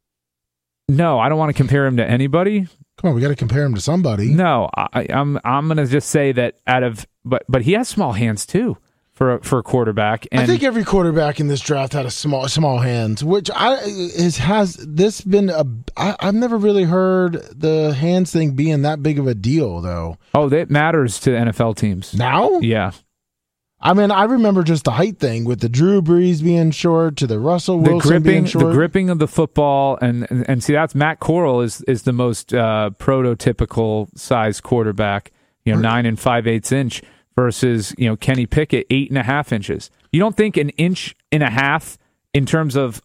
No, I don't want to compare him to anybody. Come on, we got to compare him to somebody. No, I'm going to just say that but he has small hands too for a quarterback. And I think every quarterback in this draft had a small hands, which has this been I've never really heard the hands thing being that big of a deal though. Oh, that matters to NFL teams now. Yeah. I mean, I remember just the height thing with the Drew Brees being short to the Russell Wilson being short. The gripping of the football, and see, that's Matt Corral is the most prototypical size quarterback, 9 5/8 inch versus Kenny Pickett 8.5 inches. You don't think 1.5 inches in terms of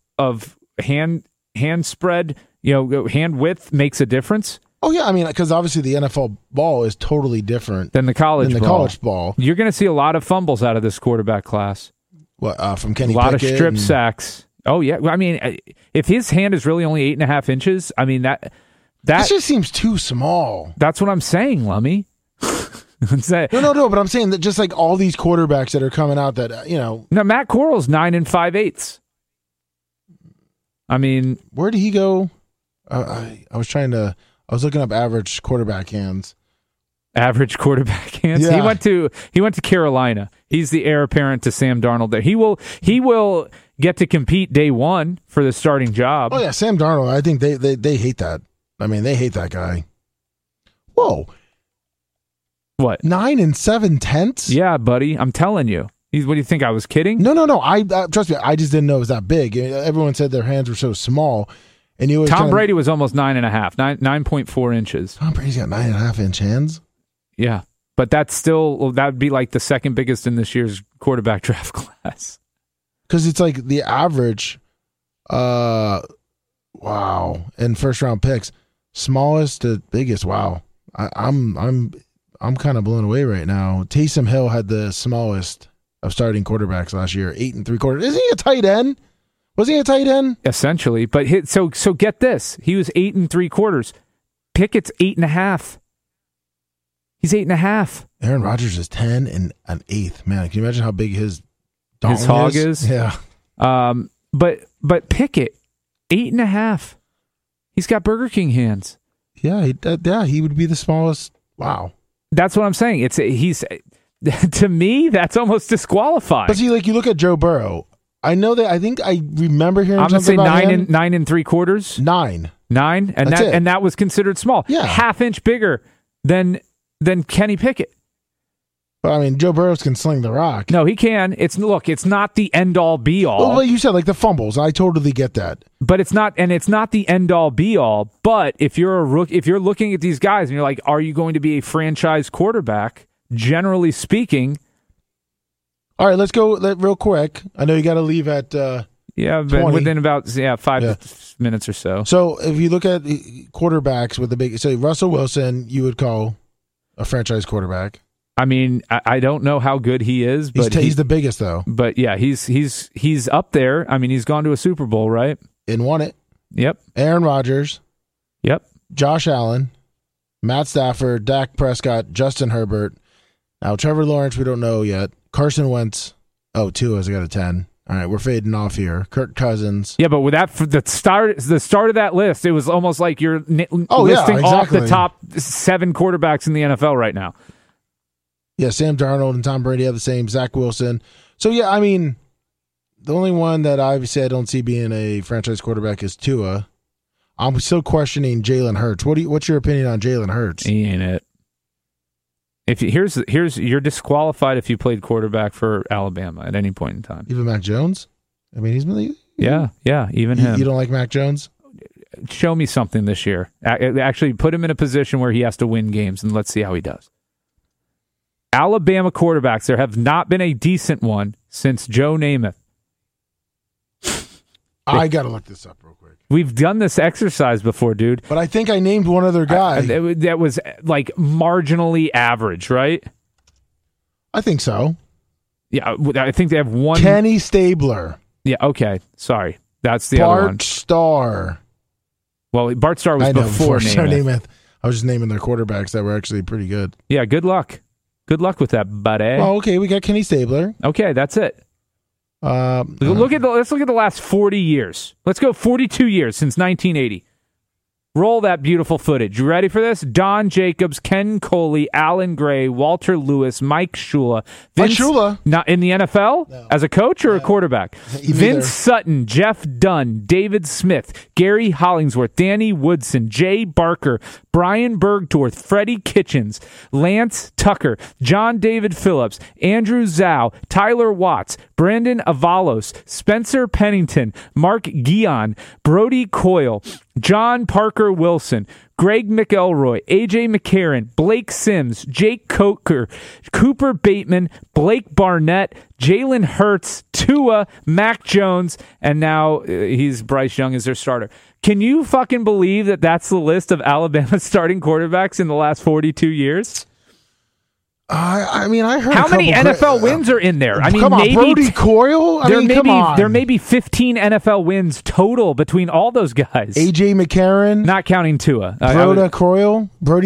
hand spread, hand width makes a difference? Oh, yeah. I mean, because obviously the NFL ball is totally different than the college ball. You're going to see a lot of fumbles out of this quarterback class. What, from Kenny Pickett? A lot of strip sacks. Oh, yeah. I mean, if his hand is really only 8.5 inches, I mean, that just seems too small. That's what I'm saying, Lummy. No, but I'm saying that just like all these quarterbacks that are coming out that, Now, Matt Corral's 9 5/8. I mean. Where did he go? I was looking up average quarterback hands. Average quarterback hands. Yeah. He went to Carolina. He's the heir apparent to Sam Darnold there. He will get to compete day one for the starting job. Oh yeah, Sam Darnold. I think they hate that. I mean, they hate that guy. Whoa. What? 9 7/10? Yeah, buddy. I'm telling you. What do you think? I was kidding? No. I trust me. I just didn't know it was that big. Everyone said their hands were so small. And Tom Brady was almost 9.5, 9.4 inches. Tom Brady's got 9.5 inch hands. Yeah, but that'd be like the second biggest in this year's quarterback draft class. Because it's like the average, wow, and first round picks, smallest to biggest. Wow, I'm kind of blown away right now. Taysom Hill had the smallest of starting quarterbacks last year, 8 3/4. Isn't he a tight end? Was he a tight end? Essentially, but so get this: he was 8 3/4. Pickett's 8.5. He's 8.5. Aaron Rodgers is 10 1/8. Man, can you imagine how big his hog is? Yeah. But Pickett 8.5. He's got Burger King hands. Yeah, he would be the smallest. Wow. That's what I'm saying. He's to me that's almost disqualifying. But see, like you look at Joe Burrow. I know that. I think I remember hearing I'm going to something say about 9 and 3/4. 9. 9, and That's it. and that was considered small. Yeah. Half-inch bigger than Kenny Pickett. But I mean, Joe Burrows can sling the rock. No, he can. It's not the end-all be-all. Well, like you said, like the fumbles. I totally get that. But it's not the end-all be-all. But if you're a rookie, if you're looking at these guys and you're like, are you going to be a franchise quarterback? Generally speaking. All right, let's go real quick. I know you got to leave at but within about 5 minutes or so. So if you look at quarterbacks with the big, say Russell Wilson, you would call a franchise quarterback. I mean, I don't know how good he is, but he's the biggest though. But yeah, he's up there. I mean, he's gone to a Super Bowl, right? And won it. Yep. Aaron Rodgers. Yep. Josh Allen, Matt Stafford, Dak Prescott, Justin Herbert. Now Trevor Lawrence, we don't know yet. Carson Wentz. Oh, Tua's got a 10. All right, we're fading off here. Kirk Cousins. Yeah, but with that, the start of that list, it was almost like you're listing exactly. off the top 7 quarterbacks in the NFL right now. Yeah, Sam Darnold and Tom Brady have the same. Zach Wilson. So, yeah, I mean, the only one that obviously I don't see being a franchise quarterback is Tua. I'm still questioning Jalen Hurts. What's your opinion on Jalen Hurts? He ain't it. Here's you're disqualified if you played quarterback for Alabama at any point in time. Even Mac Jones? I mean, he's really... Yeah, even him. You don't like Mac Jones? Show me something this year. Actually, put him in a position where he has to win games, and let's see how he does. Alabama quarterbacks, there have not been a decent one since Joe Namath. I got to look this up real quick. We've done this exercise before, dude. But I think I named one other guy. That was like marginally average, right? I think so. Yeah, I think they have one. Kenny Stabler. Yeah, okay. Sorry. That's the other one. Bart Starr. Well, Bart Starr was before Namath. I was just naming their quarterbacks that were actually pretty good. Yeah, good luck. Good luck with that, buddy. Well, okay, we got Kenny Stabler. Okay, that's it. Let's look at the last 40 years. Let's go 42 years since 1980. Roll that beautiful footage. You ready for this? Don Jacobs, Ken Coley, Alan Gray, Walter Lewis, Mike Shula. Mike Shula? Not in the NFL? No. As a coach or a quarterback? Vince Sutton, Jeff Dunn, David Smith, Gary Hollingsworth, Danny Woodson, Jay Barker, Brian Bergdorf, Freddie Kitchens, Lance Tucker, John David Phillips, Andrew Zhao, Tyler Watts, Brandon Avalos, Spencer Pennington, Mark Guion, Brody Coyle, John Parker Wilson, Greg McElroy, A.J. McCarron, Blake Sims, Jake Coker, Cooper Bateman, Blake Barnett, Jalen Hurts, Tua, Mac Jones, and now Bryce Young is their starter. Can you fucking believe that that's the list of Alabama starting quarterbacks in the last 42 years? I mean, I heard how many NFL wins are in there? I mean, come on, maybe Brody Coyle. There may be 15 NFL wins total between all those guys. A.J. McCarron, not counting Tua. Brody Coyle.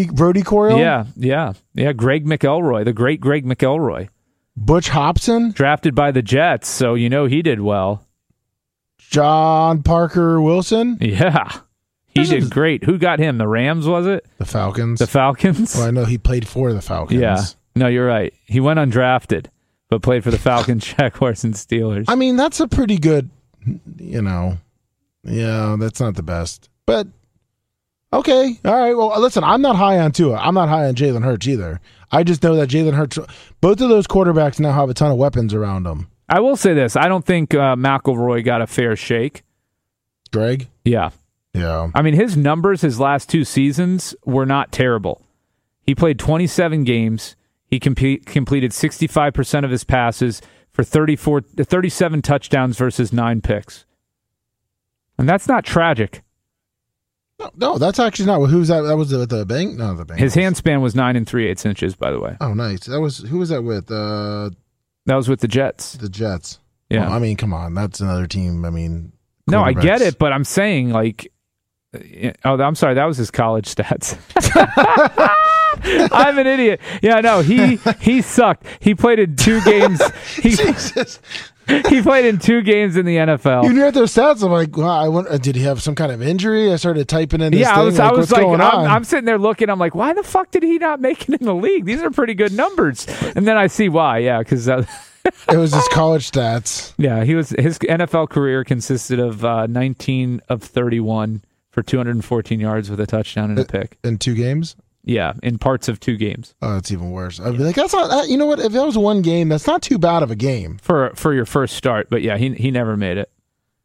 Yeah. Greg McElroy, the great Greg McElroy. Butch Hobson, drafted by the Jets, so you know he did well. John Parker Wilson. Yeah. He did great. Who got him? The Rams, was it? The Falcons. Well, I know he played for the Falcons. Yeah. No, you're right. He went undrafted, but played for the Falcons, Jaguars, and Steelers. I mean, that's a pretty good, yeah, that's not the best. But, okay. All right. Well, listen, I'm not high on Tua. I'm not high on Jalen Hurts either. I just know that Jalen Hurts, both of those quarterbacks now have a ton of weapons around them. I will say this. I don't think McElroy got a fair shake. Greg? Yeah. Yeah. I mean, his numbers his last 2 seasons were not terrible. He played 27 games. He completed 65% of his passes for 37 touchdowns versus 9 picks. And that's not tragic. No, that's actually not. Who's that? That was the bank? No, the bank. His hand span was 9 3/8 inches, by the way. Oh, nice. Who was that with? That was with the Jets. The Jets. Yeah. Well, I mean, come on. That's another team. I mean, no, I get it, but I'm saying I'm sorry. That was his college stats. I'm an idiot. Yeah, no, he sucked. He played in 2 games. He played in 2 games in the NFL. You knew those stats. I'm like, wow, did he have some kind of injury? I started typing in. I was like, I'm sitting there looking. I'm like, why the fuck did he not make it in the league? These are pretty good numbers. And then I see why. Yeah, because It was his college stats. Yeah, his NFL career consisted of 19 of 31 for 214 yards with a touchdown and a pick. In 2 games? Yeah, in parts of 2 games. Oh, that's even worse. I'd be like, that's not. You know what? If that was 1 game, that's not too bad of a game for your first start. But yeah, he never made it.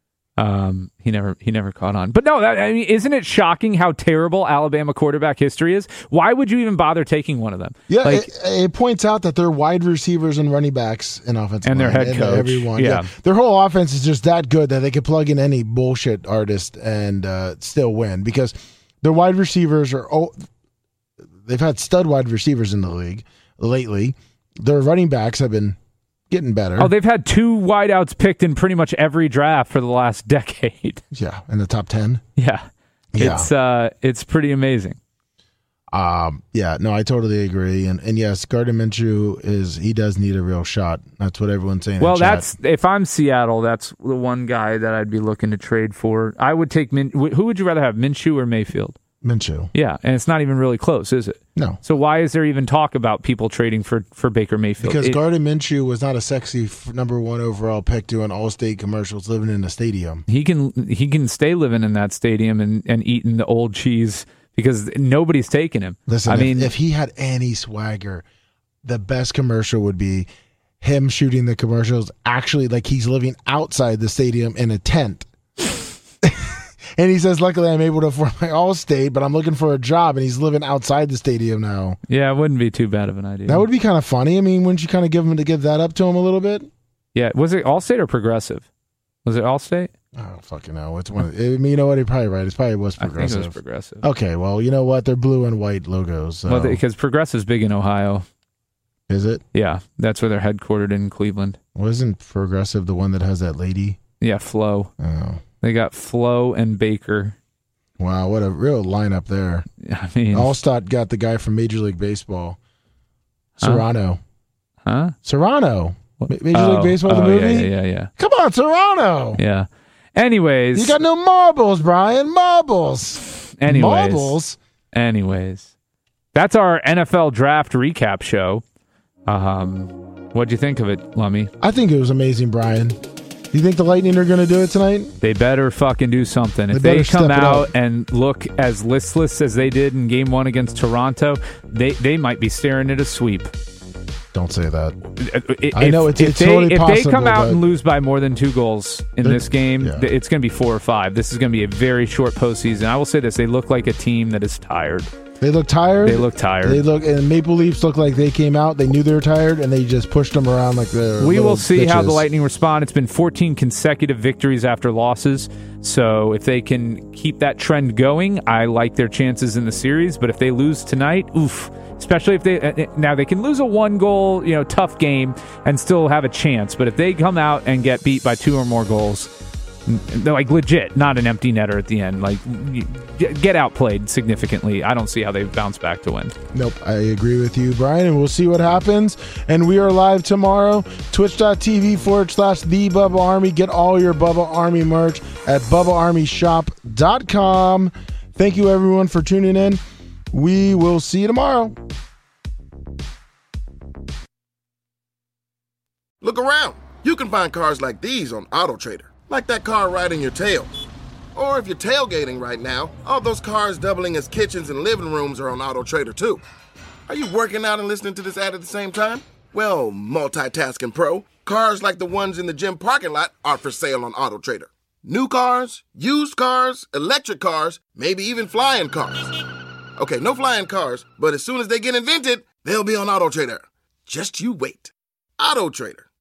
He never caught on. But no, I mean, isn't it shocking how terrible Alabama quarterback history is? Why would you even bother taking one of them? Yeah, it points out that their wide receivers and running backs and offensive and their line, head coach, everyone, their whole offense is just that good that they could plug in any bullshit artist and still win because their wide receivers are. They've had stud wide receivers in the league lately. Their running backs have been getting better. Oh, they've had 2 wideouts picked in pretty much every draft for the last decade. Yeah, in the top 10. Yeah. It's pretty amazing. Yeah, no, I totally agree. And yes, Gardner Minshew he does need a real shot. That's what everyone's saying. Well, if I'm Seattle, that's the one guy that I'd be looking to trade for. I would take who would you rather have, Minshew or Mayfield? Minshew. Yeah, and it's not even really close, is it? No. So why is there even talk about people trading for Baker Mayfield? Because Gardner Minshew was not a sexy number 1 overall pick doing all-state commercials living in a stadium. He can stay living in that stadium and eating the old cheese because nobody's taking him. Listen, if he had any swagger, the best commercial would be him shooting the commercials actually like he's living outside the stadium in a tent. And he says, luckily I'm able to afford my All-State, but I'm looking for a job, and he's living outside the stadium now. Yeah, it wouldn't be too bad of an idea. That would be kind of funny. I mean, wouldn't you kind of give that up to him a little bit? Yeah. Was it All-State or Progressive? Was it All-State? I don't fucking know. It's one. You know what? You're probably right. It probably was Progressive. I think it was Progressive. Okay, well, you know what? They're blue and white logos. So. Well, because Progressive's big in Ohio. Is it? Yeah, that's where they're headquartered in Cleveland. Wasn't Progressive the one that has that lady? Yeah, Flo. Oh. They got Flo and Baker. Wow, what a real lineup there. I mean, Allstott got the guy from Major League Baseball, Serrano. Huh? Serrano. Major League Baseball, the movie? Yeah. Come on, Serrano. Yeah. Anyways. You got no marbles, Brian. Marbles. Anyways. That's our NFL draft recap show. What'd you think of it, Lummy? I think it was amazing, Brian. You think the Lightning are going to do it tonight? They better fucking do something. If they come out and look as listless as they did in Game 1 against Toronto, they might be staring at a sweep. Don't say that. I know it's totally possible. If they come out and lose by more than 2 goals in this game, it's going to be 4 or 5. This is going to be a very short postseason. I will say this. They look like a team that is tired. They look tired? And Maple Leafs look like they came out, they knew they were tired, and they just pushed them around like they're We will see bitches. how the Lightning respond. It's been 14 consecutive victories after losses. So if they can keep that trend going, I like their chances in the series. But if they lose tonight, oof. Especially if they can lose a 1-goal, tough game and still have a chance. But if they come out and get beat by 2 or more goals, they're like legit, not an empty netter at the end. Like get outplayed significantly. I don't see how they bounce back to win. Nope, I agree with you, Brian, and we'll see what happens. And we are live tomorrow, twitch.tv/the Bubba Army. Get all your Bubba Army merch at BubbaArmyShop.com. Thank you, everyone, for tuning in. We will see you tomorrow. Look around. You can find cars like these on AutoTrader. Like that car riding your tail. Or if you're tailgating right now, all those cars doubling as kitchens and living rooms are on AutoTrader too. Are you working out and listening to this ad at the same time? Well, multitasking pro, cars like the ones in the gym parking lot are for sale on AutoTrader. New cars, used cars, electric cars, maybe even flying cars. Okay, no flying cars, but as soon as they get invented, they'll be on AutoTrader. Just you wait. AutoTrader.